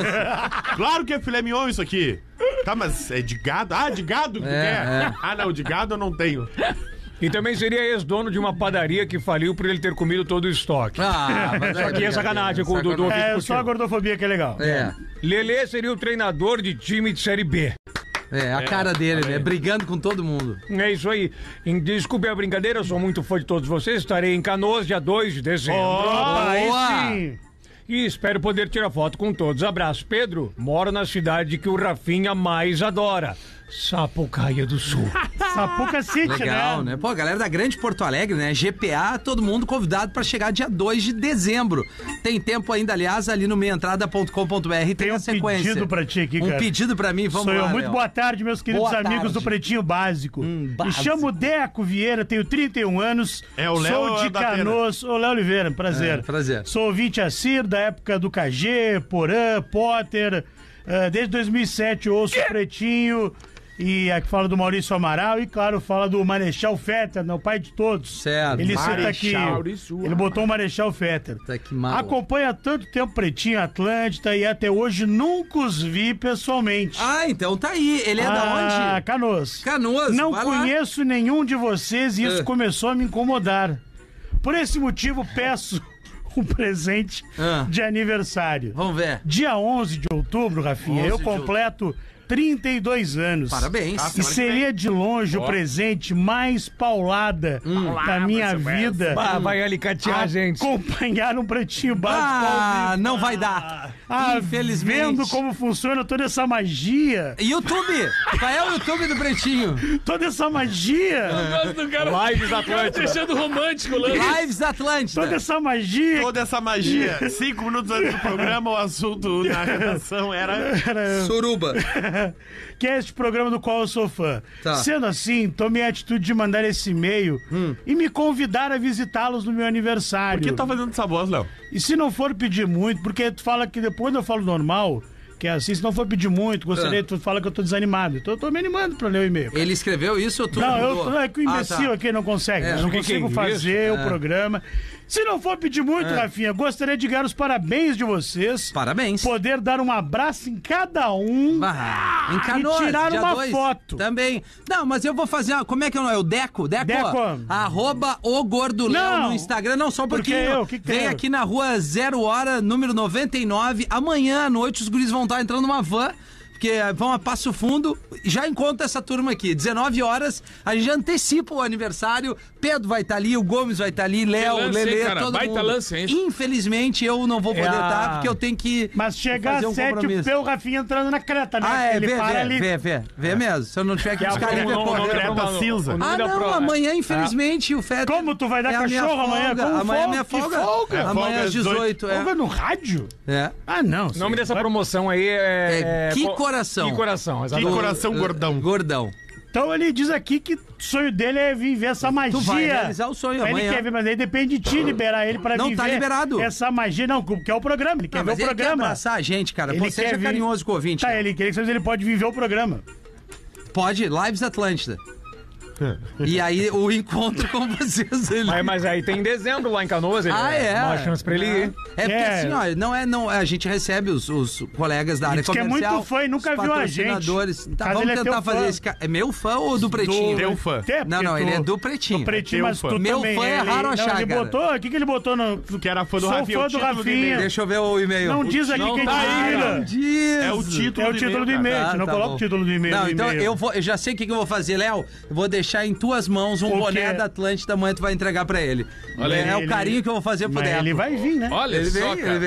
Claro que é filé mignon isso aqui. Tá, mas é de gado? Ah, de gado que tu É, quer? é. Ah, não, de gado eu não tenho. E também seria ex-dono de uma padaria que faliu por ele ter comido todo o estoque. Ah, mas Isso aqui é sacanagem com o Dudu. É só a gordofobia que é legal. É, Lelê seria o treinador de time de Série B. é, a cara dele, né? Brigando com todo mundo. É isso aí. Em- Desculpe a brincadeira, eu sou muito fã de todos vocês. Estarei em Canoas dia dois de dezembro. Opa, aí Boa. sim. E espero poder tirar foto com todos. Abraço. Pedro, moro na cidade que o Rafinha mais adora. Sapucaia do Sul. Sapuca City, Legal, né? Pô, a galera da Grande Porto Alegre, né? G P A, todo mundo convidado pra chegar dia dois de dezembro. Tem tempo ainda, aliás, ali no meiaentrada ponto com ponto b r tem, Tem a um sequência. pedido pra ti aqui, Um cara. pedido pra mim, vamos Sou lá, eu. Muito Léo. boa tarde, meus queridos Boa amigos tarde. do Pretinho Básico. Hum, Me básico. chamo Deco Vieira, tenho trinta e um anos. É o Léo Sou ou de é da Pena? Canoas. Ô, Léo Oliveira, prazer. É, prazer. Sou ouvinte assíduo da época do K G, Porã, Potter. Ah, desde dois mil e sete ouço o Pretinho. E aqui fala do Maurício Amaral e, claro, fala do Marechal Fetter, né, o pai de todos. Certo. Ele cita aqui. Maurício Ele botou o Marechal Fetter. Tá que mal. Acompanha há tanto tempo Pretinho Atlântida e até hoje nunca os vi pessoalmente. Ah, então tá aí. Ele é da Ah, onde? Canoas. Canoas, Não vai lá. conheço nenhum de vocês e isso Ah. começou a me incomodar. Por esse motivo, peço um presente Ah. de aniversário. Vamos ver. Dia onze de outubro, Rafinha, eu onze de completo trinta e dois anos. Parabéns. Ah, E seria de longe o presente mais paulada Hum. da minha vida. Ah, vai alicatear a gente. Acompanhar um Pretinho Básico ao Ah, vivo. não vai dar. Ah, Infelizmente. vendo como funciona toda essa magia. YouTube! Qual é o YouTube do Pretinho? Toda essa magia. Eu gosto do cara. Lives O cara Atlântida. deixando romântico, Lance. Lives Atlântida. Toda essa magia. Toda essa magia. Cinco minutos antes do programa, o assunto na redação era... Suruba. Que é este programa do qual eu sou fã. Tá. Sendo assim, tomei a atitude de mandar esse e-mail e me convidar a visitá-los no meu aniversário. Por que tu tá fazendo essa voz, Léo? E se não for pedir muito, porque tu fala que depois eu falo normal, que é assim, se não for pedir muito, gostaria, Ah. tu fala que eu tô desanimado. Então eu tô me animando pra ler o e-mail. Ele escreveu isso ou tu Não, eu, mudou? não, é que o imbecil Ah, tá. aqui não consegue. É, eu não o que que é consigo isso? fazer o programa. Se não for pedir muito, Rafinha, gostaria de ganhar os parabéns de vocês. Parabéns. Poder dar um abraço em cada um. Ah, em Canoas, E tirar dia uma dois. foto. Também. Não, mas eu vou fazer. uma- Como é que é o nome? É o Deco? Deco? Deco. Arroba o Gordo Léo Não. no Instagram. Não, só um Porque pouquinho. eu, que que Vem tem? aqui na rua Zero Hora, número noventa e nove. Amanhã à noite os guris vão estar entrando numa van. Porque vão a Passo Fundo, já encontra essa turma aqui. dezenove horas, a gente já antecipa o aniversário. Pedro vai estar ali, o Gomes vai estar ali, Léo, lance, Lelê, hein, cara? todo Baita mundo. lance, hein? Infelizmente eu não vou poder É a- estar, porque eu tenho que Mas chegar fazer às um sete, compromisso. vê o Rafinha entrando na creta, né? Ah, é, Ele vê, para vê, ali. vê, vê, vê mesmo. Se eu não tiver que Que é buscar o ele, nome- vê o correndo. nome- Creta o- cinza. o nome Ah, da não, prova. amanhã, infelizmente, o Fetter... Como tu vai dar é a minha cachorro amanhã? folga. Como Amanhã é minha folga? folga. Que folga? É, Amanhã folga às às dezoito, é. Folga no rádio? É. Ah, não. O nome dessa promoção aí é... É Que co- Coração. Que Coração, Que exatamente. coração gordão. Gordão. Então ele diz aqui que o sonho dele é viver essa magia. Tu vai realizar o sonho Ele amanhã. quer ver, mas aí depende de ti liberar ele pra Não viver tá liberado. essa magia. Não, que é o programa. Ele quer Ah, ver mas o ele quer programa. abraçar a gente, cara. Ele Pô, seja quer vir- carinhoso com o ouvinte. Tá, né? ele quer que ele pode viver o programa. Pode, Lives Atlântida. E aí o encontro com vocês ali. Mas, mas aí tem em dezembro lá em Canoas. Ele, Ah, é? Uma chance pra ele ir. É porque É. assim, ó, não é, não, a gente recebe os, os colegas da área diz que é comercial. muito fã e nunca os viu a gente. patrocinadores. Tá, Mas vamos ele é tentar teu fazer fã. esse cara. É meu fã ou do Pretinho? Teu fã. É, Não, porque não, tu- ele é do Pretinho. Do Pretinho, Teu mas fã. tu Meu também. fã é ele, raro não, achar, ele cara. botou... O que, que ele botou no... Que era fã do Sou Rafinha. fã o do título Rafinha. e-mail. Deixa eu ver o e-mail. Não diz aqui Não quem tá aí, tira. não. Diz. É o título É o do título do e-mail, e-mail. Ah, tu não tá coloca bom. o título do e-mail Não, no então e-mail. eu, vou, eu já sei o que, que eu vou fazer, Léo. Eu vou deixar em tuas mãos um O boné quê? da Atlântida, amanhã tu vai entregar pra ele. Olha é aí, o ele- carinho que eu vou fazer pro Mas Deco. ele vai vir, né? Olha Ele só, vem, cara. ele vem.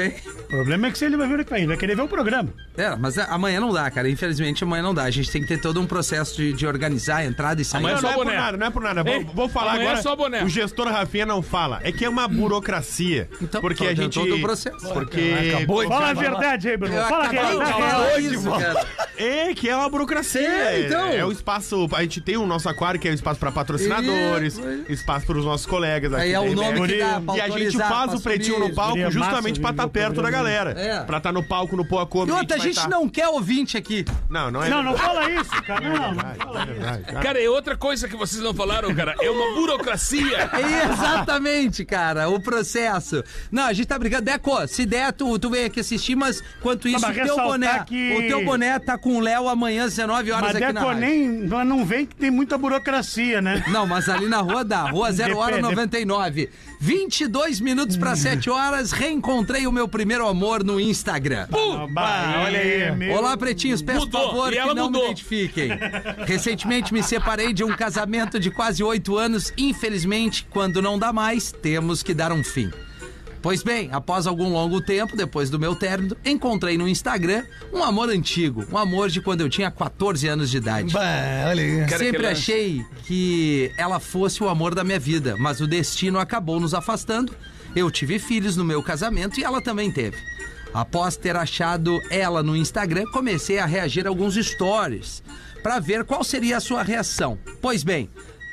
O problema é que se ele vai ver o que vai, ele vai querer ver o programa. É, mas amanhã não dá, cara. Infelizmente, amanhã não dá. A gente tem que ter todo um processo de, de organizar a entrada e sair. Amanhã Não, é só não é por boné. nada, não é por nada. Vou, Ei, vou falar amanhã agora. é só boné. O gestor Rafinha não fala. É que é uma burocracia. Então, porque tô a dentro gente. todo o processo. Porque. Acabou de Fala a falar. verdade aí, Bruno. Eu Fala que acabei de falar isso, cara. É, que é uma burocracia. É, então. É o espaço. A gente tem o nosso aquário, que é o espaço para patrocinadores, Isso. espaço para os nossos colegas aqui. Aí é da o R B S. nome que dá pra E a gente autorizar, faz pra o pretinho no subir. palco Seria justamente massa pra ver estar o perto da programa. galera. É. Pra estar no palco, no Poa Come. E outra, a gente não quer ouvinte aqui. Não, não é. Não, não fala isso, cara. Não, não. É verdade, cara. Cara, e outra coisa que vocês não falaram, cara, é uma burocracia. Exatamente, cara, o processo. Não, a gente tá brincando. Deco, se der, tu, tu vem aqui assistir, mas quanto isso, o mas teu ressaltar boné. que- O teu boné tá com o Léo amanhã às dezenove horas Mas aqui na Deco, rádio. nem não vem que tem muita burocracia, né? Não, mas ali na rua dá. Rua zero hora Depende. noventa e nove. vinte e dois minutos para sete horas. Reencontrei o meu primeiro amor no Instagram. Bah, olha aí, meu. Olá, pretinhos. Peço Mudou, favor e que ela não mudou. me identifiquem. Recentemente me separei de um casamento de quase oito anos. Infelizmente, quando não dá mais, temos que dar um fim. Pois bem, após algum longo tempo, depois do meu término, encontrei no Instagram um amor antigo. Um amor de quando eu tinha quatorze anos de idade. Bah, olha aí. Cara, Sempre aquele- achei que ela fosse o amor da minha vida, mas o destino acabou nos afastando. Eu tive filhos no meu casamento e ela também teve. Após ter achado ela no Instagram, comecei a reagir a alguns stories para ver qual seria a sua reação. Pois bem,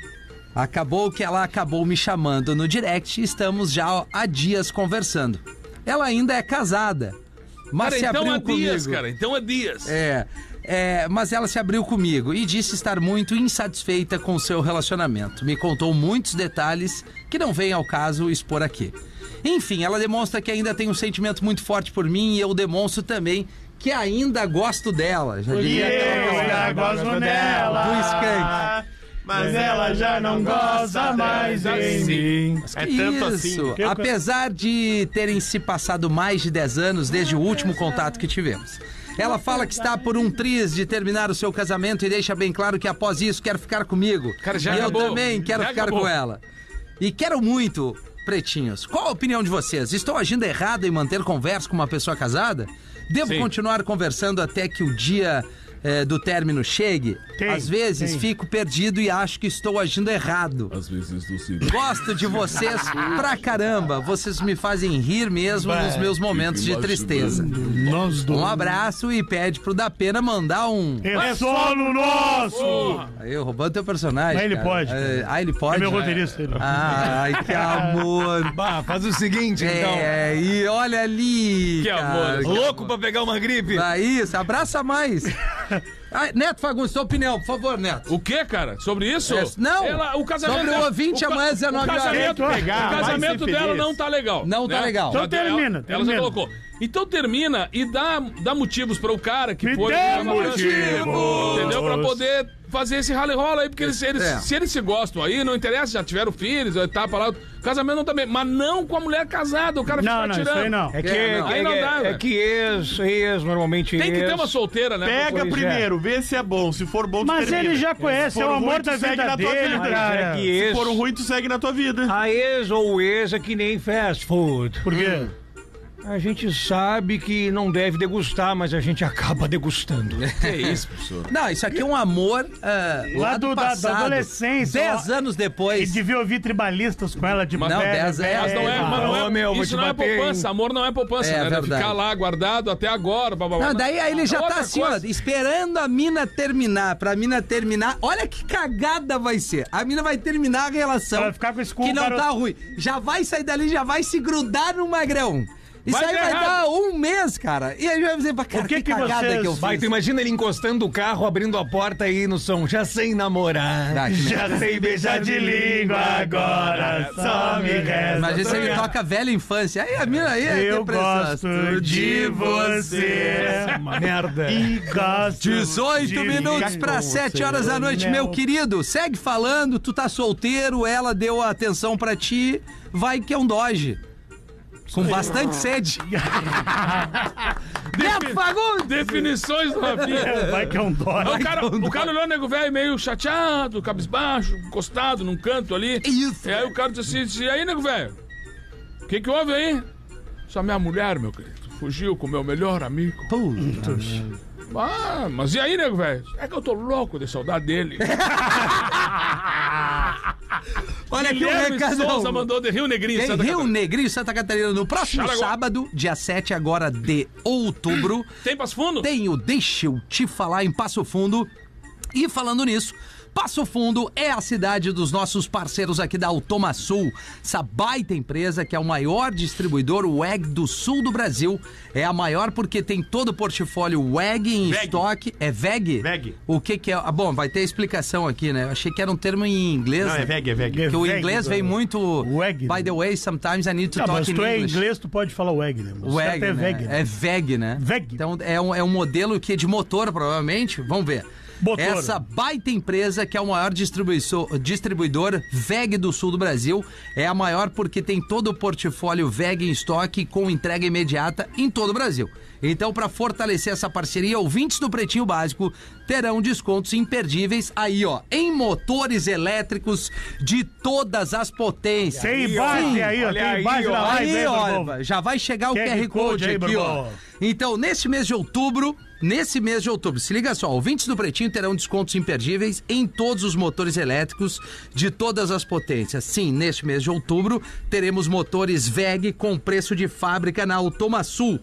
acabou que ela acabou me chamando no direct e estamos já há dias conversando. Ela ainda é casada, mas Cara, se então abriu há dias, comigo. cara. Então há dias. É, é, mas ela se abriu comigo e disse estar muito insatisfeita com o seu relacionamento. Me contou muitos detalhes que não vem ao caso expor aqui. Enfim, ela demonstra que ainda tem um sentimento muito forte por mim e eu demonstro também que ainda gosto dela. Já E diria aquela eu já música gosto dela. do Skank. Mas ela já não gosta mais em mim. É tanto assim. Isso, Que- apesar de terem se passado mais de dez anos desde o último contato que tivemos. Ela fala que está por um triz de terminar o seu casamento e deixa bem claro que após isso quer ficar comigo. Cara, já e eu acabou. também quero Já ficar acabou. com ela. E quero muito, pretinhos. Qual a opinião de vocês? Estou agindo errado em manter conversa com uma pessoa casada? Devo Sim. continuar conversando até que o dia eh, do término chegue? Tem, Às vezes tem. fico perdido e acho que estou agindo errado. Às vezes do Cid. Gosto de vocês pra caramba. Vocês me fazem rir mesmo nos meus momentos de tristeza. Nós dois. Um abraço e pede pro Da Pena mandar um. É só no nosso! Aí, roubando teu personagem. Mas ele cara. pode, É, Ah, ele pode. É meu roteirista. Ele. Ah, ai, que amor. Bah, faz o seguinte, então. É, e olha ali. Que cara. amor. Louco pra pegar uma gripe? Ah, isso, abraça mais. Ah, Neto Fagundes, sua opinião, por favor, Neto. O que, cara? Sobre isso? É, não. Ela, o casamento Sobre o dela- ouvinte ca- amanhã às dezenove o casamento, horas. Pegar, o vai casamento ser dela feliz. não tá legal. Não tá né? legal. Então Já- termina, ela, ela já termina. colocou. Então termina e dá, dá motivos para o cara que Me foi. dê namorando, motivos. Entendeu? Pra poder fazer esse rale-rola aí, porque eles, eles- É. se eles se gostam aí, não interessa, já tiveram filhos, etapa lá. Casamento não também. Mas não com a mulher casada, o cara Não, fica não, tirando. isso aí não. É que, É, não. é, Aí não dá, é, velho. que ex, ex, normalmente Tem que ex. ter uma solteira, né? Pega Pois é. primeiro, vê se é bom. Se for bom, tu Mas termina. ele já conhece, Se é for o amor ruim, tu da segue vida na tua dele, vida. cara. É que Se ex, for ruim, tu segue na tua vida. a ex ou o ex é que nem fast food. Por quê? A gente sabe que não deve degustar, mas a gente acaba degustando. Que isso, professor. Não, isso aqui é um amor ah, lá, Lá do do- da- da passado. adolescência, Dez ó. anos E depois. devia ouvir tribalistas com ela, tipo, Não, velho, dez é- velho. Mas não é, mas não é, Ô, meu, vou isso te não é bater, poupança. hein? Amor não é poupança, É né? De verdade. ficar lá guardado até agora. Blá, blá, blá. Não, daí aí ele já Outra tá assim, coisa- ó, esperando a mina terminar. Pra mina terminar. Olha que cagada vai ser. A mina vai terminar a relação. Vai ficar com esse cu, que não garoto. tá ruim. Já vai sair dali, já vai se grudar no magrão. Isso Vai aí dar vai errado. dar um mês, cara. E aí vai dizer pra cara, O que que, que cagada vocês- que eu Vai, fiz. tu imagina ele encostando o carro, abrindo a porta aí no som. Já sei namorar. Ah, que Já sei beijar de língua agora, só me resta. Imagina se ele toca velha infância. Aí a mina aí é Eu depressão. gosto de você. Uma merda. E gosto dezoito de minutos mim. para sete horas da noite, meu querido. Segue falando, tu tá solteiro, ela deu atenção pra ti, vai que é um Doge. Com bastante sede. Neto Fagundes! Definições do Rafinha. Vai que é um Aí dó. o cara, o cara olhou o nego velho meio chateado, cabisbaixo, encostado num canto ali. Isso. E aí o cara disse assim: e aí, nego velho? O que que houve aí? Só minha mulher, meu querido. fugiu com o meu melhor amigo. Putz. Ah, mas e aí, nego, velho? É que eu tô louco de saudade dele. Olha aqui o Guilherme recado. Souza mandou de Rio Negrinho, Em Santa Rio Catarina. Negrinho, Santa Catarina, no próximo Xaraguá. sábado, dia sete agora de outubro, Tem Passo Fundo? tem o Deixa Eu Te Falar em Passo Fundo. E falando nisso, Passo Fundo é a cidade dos nossos parceiros aqui da Automasul, essa baita empresa que é o maior distribuidor W E G do sul do Brasil. É a maior porque tem todo o portfólio W E G em V E G. estoque. É V E G? V E G. O que que é? Ah, bom, vai ter explicação aqui, né? Eu achei que era um termo em inglês. Não, né? é V E G, é V E G. Que o V E G, inglês vem do- muito... W E G. By the way, sometimes I need to Tá, talk mas in tu é English. inglês, tu pode falar W E G, né? Mas W E certo G, é né? V E G. É V E G, né? V E G. Então é um, é um modelo que é de motor, provavelmente. Vamos ver. Motor. Essa baita empresa, que é o maior distribuiço- distribuidor V E G do sul do Brasil, é a maior porque tem todo o portfólio V E G em estoque com entrega imediata em todo o Brasil. Então, para fortalecer essa parceria, ouvintes do Pretinho Básico terão descontos imperdíveis aí, ó, em motores elétricos de todas as potências. Tem Aí, imagem ó. aí, ó. Olha Tem aí, imagem ó. na live Aí, aí, olha, Borbão. já vai chegar o Q R Q R Code Code aí, aqui, ó. Borbão. Então, nesse mês de outubro, nesse mês de outubro, se liga só, ouvintes do Pretinho terão descontos imperdíveis em todos os motores elétricos de todas as potências. Sim, neste mês de outubro, teremos motores V E G com preço de fábrica na Automasul.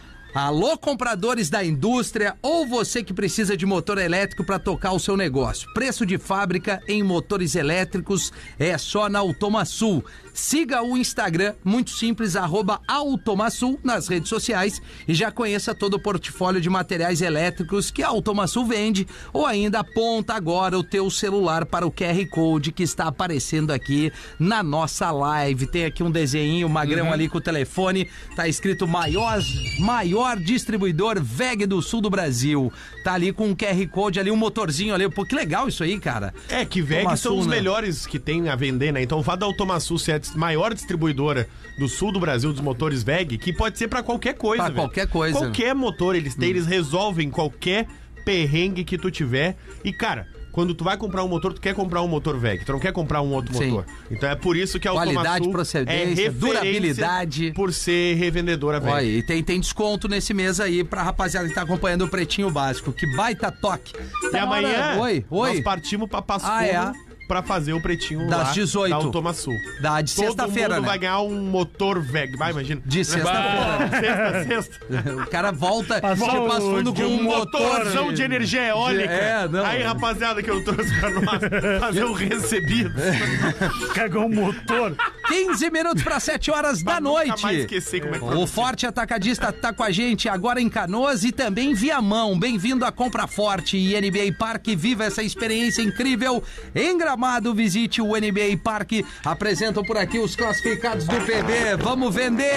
Alô, compradores da indústria ou você que precisa de motor elétrico para tocar o seu negócio. Preço de fábrica em motores elétricos é só na Automasul. Siga o Instagram, muito simples, arroba Automasul nas redes sociais e já conheça todo o portfólio de materiais elétricos que a Automasul vende, ou ainda aponta agora o teu celular para o Q R Code que está aparecendo aqui na nossa live. Tem aqui um desenho, magrão ali com o telefone, tá escrito maior, maior distribuidor V E G do sul do Brasil. Tá ali com um Q R Code ali, um motorzinho ali. Pô, que legal isso aí, cara. É, que V E G são Automasul, os né? melhores que tem a vender, né? Então o fato da Automasul ser a maior distribuidora do sul do Brasil dos motores V E G, que pode ser pra qualquer coisa, Pra velho. qualquer coisa. Qualquer motor eles têm, eles resolvem qualquer perrengue que tu tiver. E, cara, quando tu vai comprar um motor, tu quer comprar um motor V E G, tu não quer comprar um outro Sim. motor. Então é por isso que a Qualidade, Automasul procedência, é referência durabilidade. por ser revendedora V E G. Olha, e tem, tem desconto nesse mês aí pra rapaziada que tá acompanhando o Pretinho Básico. Que baita toque. E Tá na hora- amanhã Oi, nós oi. partimos pra Passo Ah, Fundo é? pra fazer o pretinho Das lá dezoito. da Automasul. Da de Todo sexta-feira, mundo né? vai ganhar um motor V E G. Vai, imagina. De sexta-feira. Sexta, sexta. O cara volta Passou de Passo Fundo de com um Um motorzão motor de energia eólica. É, não. Aí, rapaziada, que eu trouxe pra nós fazer o recebido. Cagou um motor. quinze minutos para sete horas da Pra noite. nunca mais esquecer como é que O foi. Forte Atacadista tá com a gente agora em Canoas e também Viamão. Bem-vindo à Compra Forte e N B A Parque. Viva essa experiência incrível em Gramado. Visite o N B A Parque. Apresentam por aqui os classificados do P B. Vamos vender!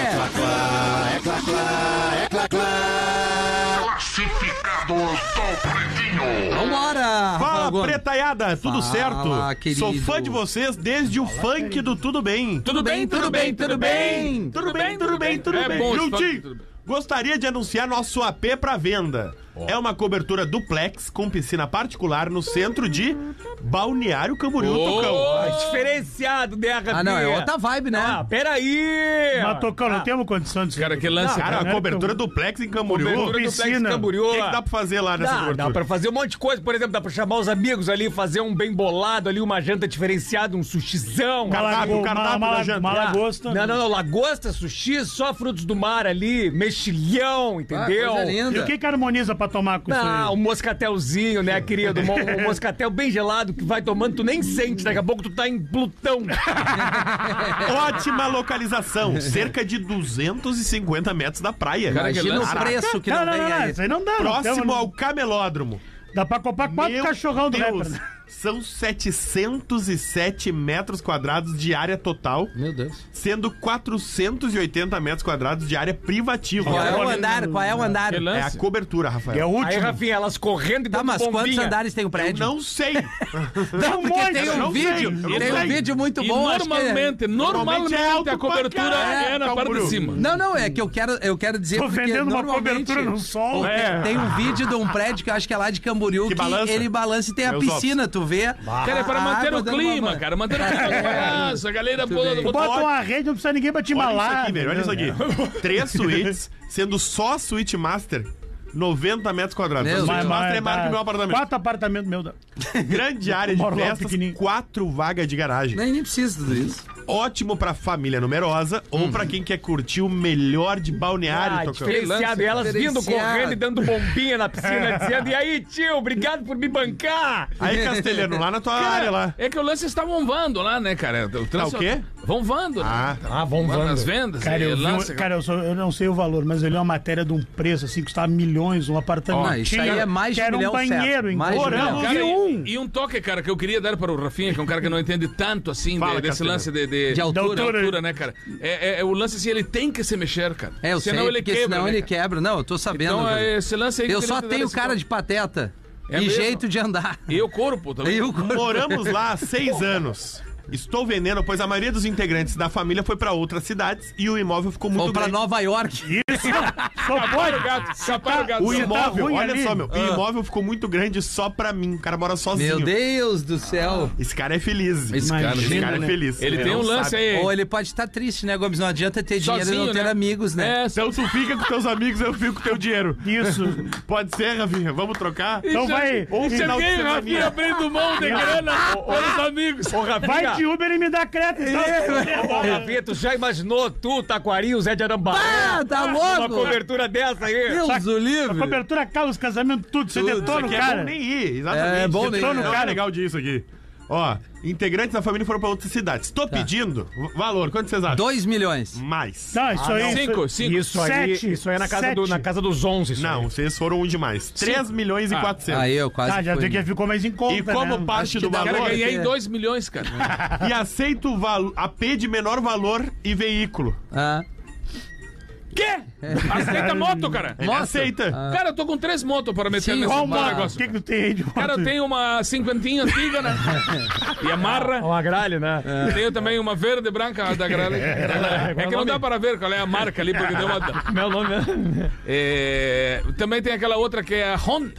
Classificados do Pretinho. Vambora! Rafael Fala, Gomes. pretaiada, tudo Fala, certo? querido. Sou fã de vocês desde o funk do Tudo Bem. Tudo bem, tudo bem, tudo bem. Tudo bem, tudo bem, tudo É bem. bom esse Juntinho, funk, tudo bem. gostaria de anunciar nosso A P pra venda. É uma cobertura duplex com piscina particular no centro de Balneário Camboriú, Oh! Tocão. Diferenciado, né, Rafinha? Ah, não, é outra vibe, né? Ah, peraí! Mas, Tocão, não Ah, temos condição de... Cara, que lance. Cara, Cara, a cobertura eu- duplex em Camboriú. Cobertura O do piscina. Flex Camboriú. que, que dá pra fazer lá nessa Dá, cobertura? dá pra fazer um monte de coisa. Por exemplo, dá pra chamar os amigos ali, fazer um bem bolado ali, uma janta diferenciada, um sushizão. Uma, Cardápio, lago... cardápio uma, da uma, janta. uma lagosta. Não, não, não. Lagosta, sushi, só frutos do mar ali, mexilhão, Ah, entendeu? coisa linda. E o que que harmoniza pra tomar com isso Ah, aí? um moscatelzinho, né, querido? Mo- Um moscatel bem gelado que vai tomando, tu nem sente. Daqui a pouco tu tá em Plutão. Ótima localização, cerca de duzentos e cinquenta metros da praia. Cara, que Imagina o lance. preço que não, Não, não, vem não, não, aí. isso aí não dá. não Próximo temos- ao camelódromo. Dá pra comprar quatro Meu cachorrão do Deus, rapper. são setecentos e sete metros quadrados de área total, Meu Deus. sendo quatrocentos e oitenta metros quadrados de área privativa. Qual é o olha, andar? Qual é o andar? Que É a lance. cobertura, É Rafael. o Aí, último. Rafinha, elas correndo e Tá, dando mas quantos bombinha. andares tem o Eu prédio? não sei. Não, porque monte, tem eu um não vídeo. sei, eu não Tem um sei. vídeo muito E bom. acho que é- normalmente, normalmente, é alto a pra cobertura caralho, é na parte Camboriú. de cima. Não, não, é que eu quero, eu quero dizer Tô porque vendendo uma normalmente cobertura no sol. o- É. tem um vídeo de um prédio que eu acho que é lá de Camboriú Que que, balança. ele balança e tem a Meus piscina. Tu tu vê. Cara, é para a manter água o dando clima, uma- cara. Manter o clima do balanço. A galera boa do Bota uma rede, não precisa ninguém pra te Olha isso embalar. aqui, velho. Olha isso aqui. Três suítes, sendo só a suíte master, noventa metros quadrados. Meu A suíte Deus. master é maior que o meu apartamento. Quatro apartamentos meu. da- Grande área de Moro lá festas, pequenininho. quatro vagas de garagem. Nem, nem precisa de tudo isso. Ótimo pra família numerosa ou pra quem quer curtir o melhor de balneário, Ah, Tocão. diferenciado. E elas vindo Diferenciado. correndo e dando bombinha na piscina, dizendo: e aí, tio, obrigado por me bancar. Aí, Castelhano, lá na tua área lá. É que o lance está bombando lá, né, cara? O Tá o quê? Vão vando, né? Ah, Ah, vão Vão nas vando. vendas. Cara, e eu, vi um- lança- cara eu, sou- eu não sei o valor, mas eu li uma matéria de um preço assim, que custava milhões, um apartamento. Não, isso aí é mais de que era um milhão um banheiro certo. em Mais de um Porã, milhão. não Cara, vi e, um. e um toque, cara, que eu queria dar para o Rafinha, que é um cara que não entende tanto assim Fala, de- desse Castelhano. lance de, de, De altura. de altura, né, cara? É, é- é o lance assim, ele tem que se mexer, cara. É, eu senão sei, ele porque quebra. senão né, ele cara? quebra. Não, eu tô sabendo. Então, velho. é esse lance aí que eu queria só te dar tenho esse cara toque. de pateta. É e mesmo? jeito de andar. E o corpo também. E o corpo. moramos lá há seis anos. Estou vendendo, pois a maioria dos integrantes da família foi pra outras cidades e o imóvel ficou muito Vou pra grande. Nova York. Isso. Só Capara pode. o gato, capara o gato. O Você tá imóvel, ruim olha ali? só, meu, o Ah. imóvel ficou muito grande só pra mim. O cara mora sozinho. Meu Deus do céu. Esse cara é feliz. Esse cara- Esse cara é né? feliz. Ele É, tem um não lance sabe. aí. Ou ele pode estar triste, né, Gomes? Não adianta ter dinheiro e Sozinho, não ter né? amigos, né? É, Então tu fica com teus amigos, eu fico com teu dinheiro. Isso. Pode ser, Rafinha? Vamos trocar? Então vai. Ou final de Cheguei, semana. Rafinha, abrindo mão de grana pelos amigos. Ô, Rafinha, Vai de Uber e me dá crédito. Então. ô, Rafinha, tu já imaginou tu, Taquari, o Zé de Arambaré? Ah, tá Uma louco? cobertura dessa aí? Deus do A livre. cobertura cala os casamentos, tudo. Você Tudo. detona o Que é cara. bom nem ir, exatamente. É bom nem Detona ir, o é. cara legal disso aqui. Ó, integrantes da família foram pra outras cidades. Tô pedindo valor, quanto vocês acham? Dois milhões. Mais. Não, isso aí. Cinco, cinco. Isso aí, Sete. isso aí é na casa, do, Sete. na casa dos onze. isso Não, aí. vocês foram um demais. três milhões e quatrocentos. Aí eu quase Ah, já fui. tem que ficou mais em conta, E como né? parte Acho do que dá Cara, valor, ganhei É. dois milhões, cara. e aceito valo- A P de menor valor e veículo. Ah, Quê? Aceita moto, cara? Ele Moto? aceita. Cara, eu tô com três motos para meter Sim, nesse Qual Mas- moto? O negócio. que, que tu tem aí de moto? Cara, eu tenho uma cinquentinha antiga, né? E amarra. Uma gralha, né? Tenho também uma verde branca da gralha. É que não dá para ver qual é a marca ali, porque deu uma. Meu nome é... É, também tem aquela outra que é a Honda.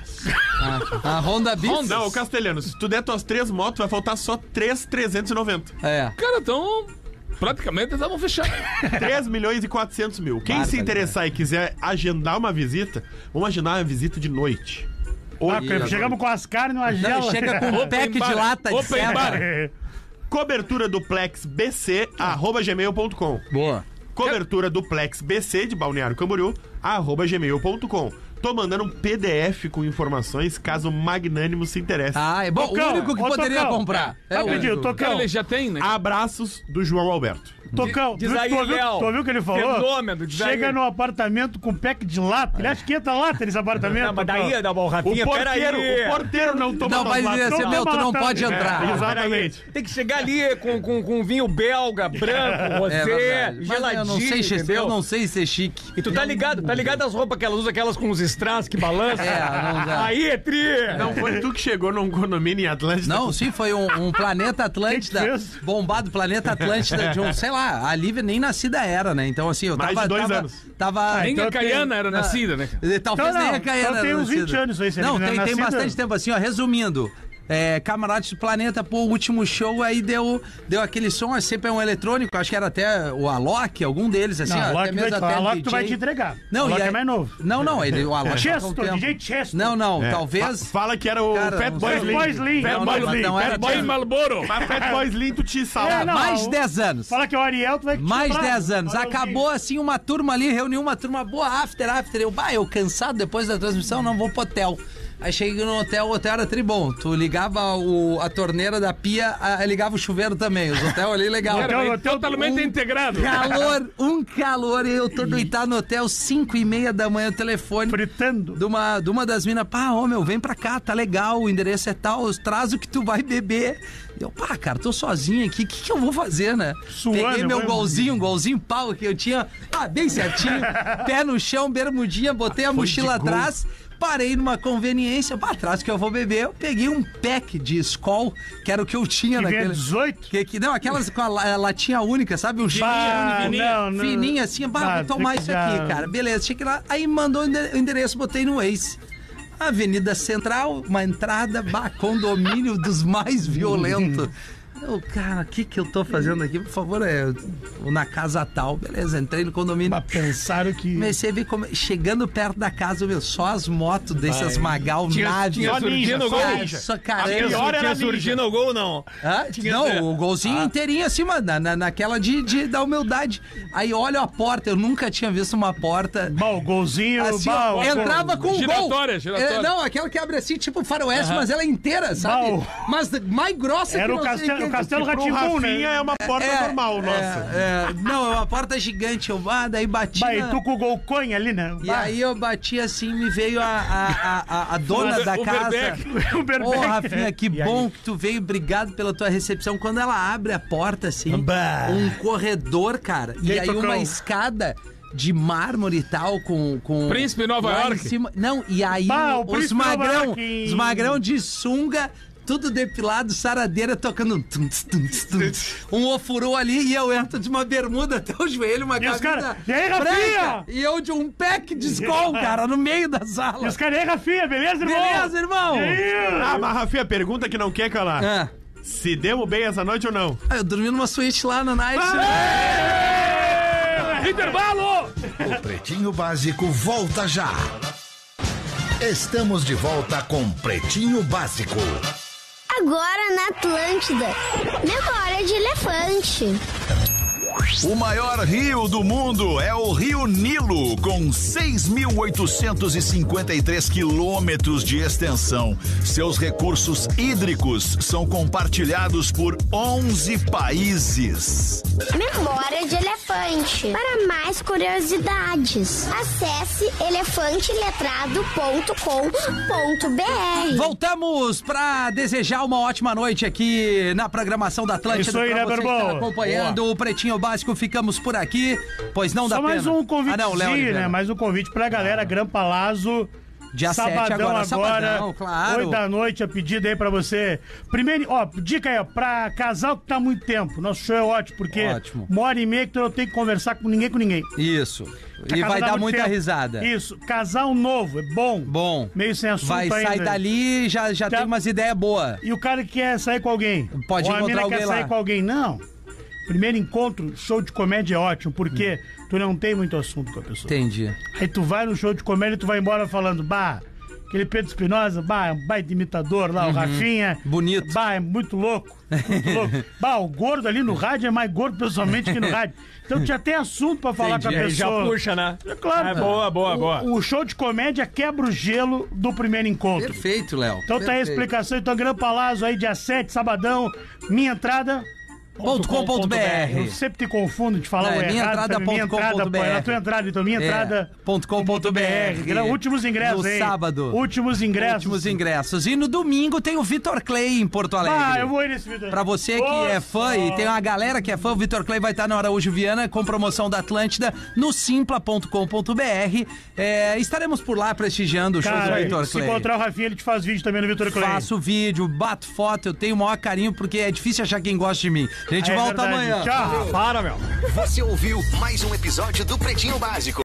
a Honda Beat. Honda. Não, Castelhano, se tu der tuas três motos, vai faltar só três mil trezentos e noventa. É. Cara, então. Praticamente estavam fechando. três milhões e quatrocentos mil. Quem se interessar e quiser agendar uma visita, vamos agendar uma visita de noite. Ah, Ih, chegamos com as carnes numa Não, gela. chega com um Open pack bar. de lata de Open serra. bar. Cobertura duplex bc, arroba gmail ponto com. Boa. Cobertura duplex bc de Balneário Camboriú, arroba gmail ponto com. Tô mandando um P D F com informações caso o Magnânimo se interesse. Ah, é bom. Tocão, o único que ô, poderia Tocão. comprar. É o Rapidinho, único. Tocão. Cara, ele já tem, né? Abraços do João Alberto. Tocão, Diz tu, aí, tu, ouviu, Léo. tu ouviu o que ele falou? Fenômeno, diz aí. Chega no apartamento com pack de lata. Ele acha que entra lata nesse apartamento. Não, mas Tocão. daí, dá bom, O Rafinha, porteiro, peraí. o porteiro não toma Não, mas tuas ia latas. ser, Não, meu, tu não não, pode não. entrar. É, exatamente. Tem que chegar ali com, com, com vinho belga, branco, É rosé, verdade. Mas geladinho, eu não sei, ser- entendeu? eu não sei ser chique. E tu tá ligado, tá ligado as roupas que elas usam, aquelas com os strass que balançam? É, não dá. Aí é tri! Não foi tu que chegou num condomínio em Atlântida? Não, sim, foi um, um planeta Atlântida, Que que fez? bombado planeta Atlântida de um, sei lá, a Lívia nem nascida era, né? Então, assim, eu Mais tava... de dois tava, anos. Tava, Nem então, a Caiana era não, nascida, né? Talvez Então, nem não, a Caiana então tem era uns nascida. vinte anos isso aí, se Não, ele não é tem, tem nascida. bastante tempo, assim, ó, resumindo. É, Camarote do Planeta, pô, o último show aí deu, deu aquele som, é sempre um eletrônico, acho que era até o Alok, algum deles, assim, Não, ó, o até Alok vai, mesmo te- até o Alok D J. tu vai te entregar. Não, o Alok e aí- é mais novo. Não, não, ele, o Alok Chesto, toca um tempo. D J Chesto. Não, não, É, talvez... fa- Fala que era o Cara, Fat não Boy sei. Slim. Fat Boy Slim. Fat Não, Boy não, Slim. não era Fat Boy disso. Malboro. Mas Fat Boy Slim tu te salva. É, não, Mais de o- dez anos. Fala que é o Ariel, tu vai te Mais comprar. dez anos. Fala Acabou assim uma turma ali, reuniu uma turma boa, after, after. Eu, bah, eu cansado depois da transmissão, não vou pro hotel. Aí cheguei no hotel, o hotel era tribom. Tu ligava o, a torneira da pia, a, ligava o chuveiro também. Os hotéis ali legal. Hotel- Cara, hotel- totalmente um integrado. Calor, um calor. E eu tô deitado no hotel, cinco e meia da manhã, o telefone. Fritando. De uma, de uma das minas, pá, ô meu, vem pra cá, tá legal, o endereço é tal, traz o que tu vai beber. E eu, pá, cara, tô sozinho aqui, o que, que eu vou fazer, né? Suando, Peguei meu vai- golzinho, um golzinho pau que eu tinha, ah, bem certinho, pé no chão, bermudinha, botei a mochila atrás, parei numa conveniência, pá, atrás que eu vou beber, eu peguei um pack de Skol, que era o que eu tinha Que vem naquele... dezoito? Que, que, não, aquelas com a, la- a latinha única, sabe? Um Bah, fininha, não, não. fininha assim, bah, Ah, vou tomar tem isso que aqui, já- cara. Beleza, cheguei lá, aí mandou o ende- o endereço, botei no Waze. Avenida Central, uma entrada, bah, condomínio dos mais violentos. Eu, cara, o que que eu tô fazendo aqui? Por favor, é na casa tal. Beleza, entrei no condomínio. Mas pensaram que... Comecei a ver como... Chegando perto da casa, meu, só as motos dessas Magal, nave. Tinha surgindo o gol. Só caramba. A pior era surgindo o gol, não. Ah, não, o golzinho Ah. inteirinho assim, mano, na, na, naquela de, de, da humildade. Aí olha a porta, eu nunca tinha visto uma porta... Bah, o golzinho... Assim, bah, ó, o entrava gol. com o gol. Giratória, giratória. É, não, aquela que abre assim, tipo faroeste, mas ela é inteira, sabe? Bah, o- Mas mais grossa Era que o não sei Castelo, que- o Castelo Pro Rá-Tim-Bum, Rafinha né? é uma porta É, normal, nossa. É, é, não, é uma porta gigante. Eu, ah, daí bati. Bah, e na- tu com o golconha ali, né? E Bah, aí eu bati assim, me veio a, a, a, a- a dona O da casa. Verbeck. o Berbeck. Ô, Rafinha, que E aí? bom que tu veio, obrigado pela tua recepção. Quando ela abre a porta, assim, Bah. um corredor, cara, e Quem aí tocou? uma escada de mármore e tal, com... com Príncipe Nova lá York. em cima. Não, e aí Bah, o os Príncipe Nova magrão, York em- os magrão de sunga, tudo depilado, saradeira, tocando um tum, tum, tum, tum. Um ofurô ali, e eu entro de uma bermuda até o joelho, uma E os camisa cara, "E aí, Rafinha?" branca, e eu de um pack de Skol, cara, no meio da E sala. os caras, "E aí, Rafinha, beleza, irmão?" Beleza, irmão? E aí? Ah, mas Rafinha, pergunta que não quer calar. Ah. Se demos bem essa noite ou não? Ah, eu dormi numa suíte lá no Night. Intervalo! O Pretinho Básico volta já. Estamos de volta com Pretinho Básico. Agora na Atlântida. Memória de elefante. O maior rio do mundo é o Rio Nilo, com seis mil oitocentos e cinquenta e três quilômetros de extensão. Seus recursos hídricos são compartilhados por onze países. Memória de elefante. Para mais curiosidades, acesse elefante letrado ponto com ponto b r. Voltamos pra desejar uma ótima noite aqui na programação da Atlântida. Isso aí, pra né, você que Berbol? tá acompanhando o Pretinho Básico, ficamos por aqui, pois não dá Só pena. mais um Ah, convitezinho, não, Léo Oliveira. né? Mais um convite pra galera, Gran Palazzo. Dia sete Sabadão agora, agora, sabadão, claro. oito da noite, a pedida aí pra você. Primeiro, ó, dica aí, ó, pra casal que tá há muito tempo. Nosso show é ótimo, porque Ótimo. uma hora e meia que tu não tem que conversar com ninguém com ninguém. Isso. Tá E casado vai há dar muito muita tempo. risada. Isso, casal novo, é bom. Bom. Meio sem assunto Vai ainda. sair dali, já, já Já- tem umas ideias boas. E o cara que quer sair com alguém? Pode Ou a encontrar mina alguém quer lá. sair com alguém? Não. Primeiro encontro, show de comédia é ótimo, porque tu não tem muito assunto com a pessoa. Entendi. Aí tu vai no show de comédia e tu vai embora falando, bah, aquele Pedro Espinosa, bah, é um baita imitador lá, o Rafinha. Uhum. Bonito. Bah, é muito louco, muito louco. Bah, o gordo ali no rádio é mais gordo pessoalmente que no rádio. Então tu já tem assunto pra falar Entendi. com a Aí já pessoa. puxa, né? É claro. É, boa, boa, o, boa. O show de comédia quebra o gelo do primeiro encontro. Perfeito, Léo. Então tá aí a Perfeito. explicação. Então, Gran Palazzo aí, dia sete, sabadão, minha entrada. Ponto com ponto b r. Eu sempre te confundo de falar Não, o é errado. minhaentrada sabe? ponto Minha com entrada, ponto b pô, r. é na tua entrada, então minha entrada. É, ponto com ponto b r. Gra- Últimos ingressos, No hein? sábado. Últimos ingressos. Últimos ingressos. E no domingo tem o Vitor Clay em Porto Alegre. Ah, eu vou ir nesse vídeo. Pra você que é fã e tem uma galera que é fã, o Vitor Clay vai estar na Araújo Viana com promoção da Atlântida no simpla ponto com ponto b r. É, estaremos por lá prestigiando o show do Cara, Vitor se Clay. encontrar o Rafinha, ele te faz vídeo também no Vitor Clay. Faço vídeo, bato foto, eu tenho o maior carinho porque é difícil achar quem gosta de mim. A gente É volta verdade. amanhã. Tchau. Para, meu. Você ouviu mais um episódio do Pretinho Básico.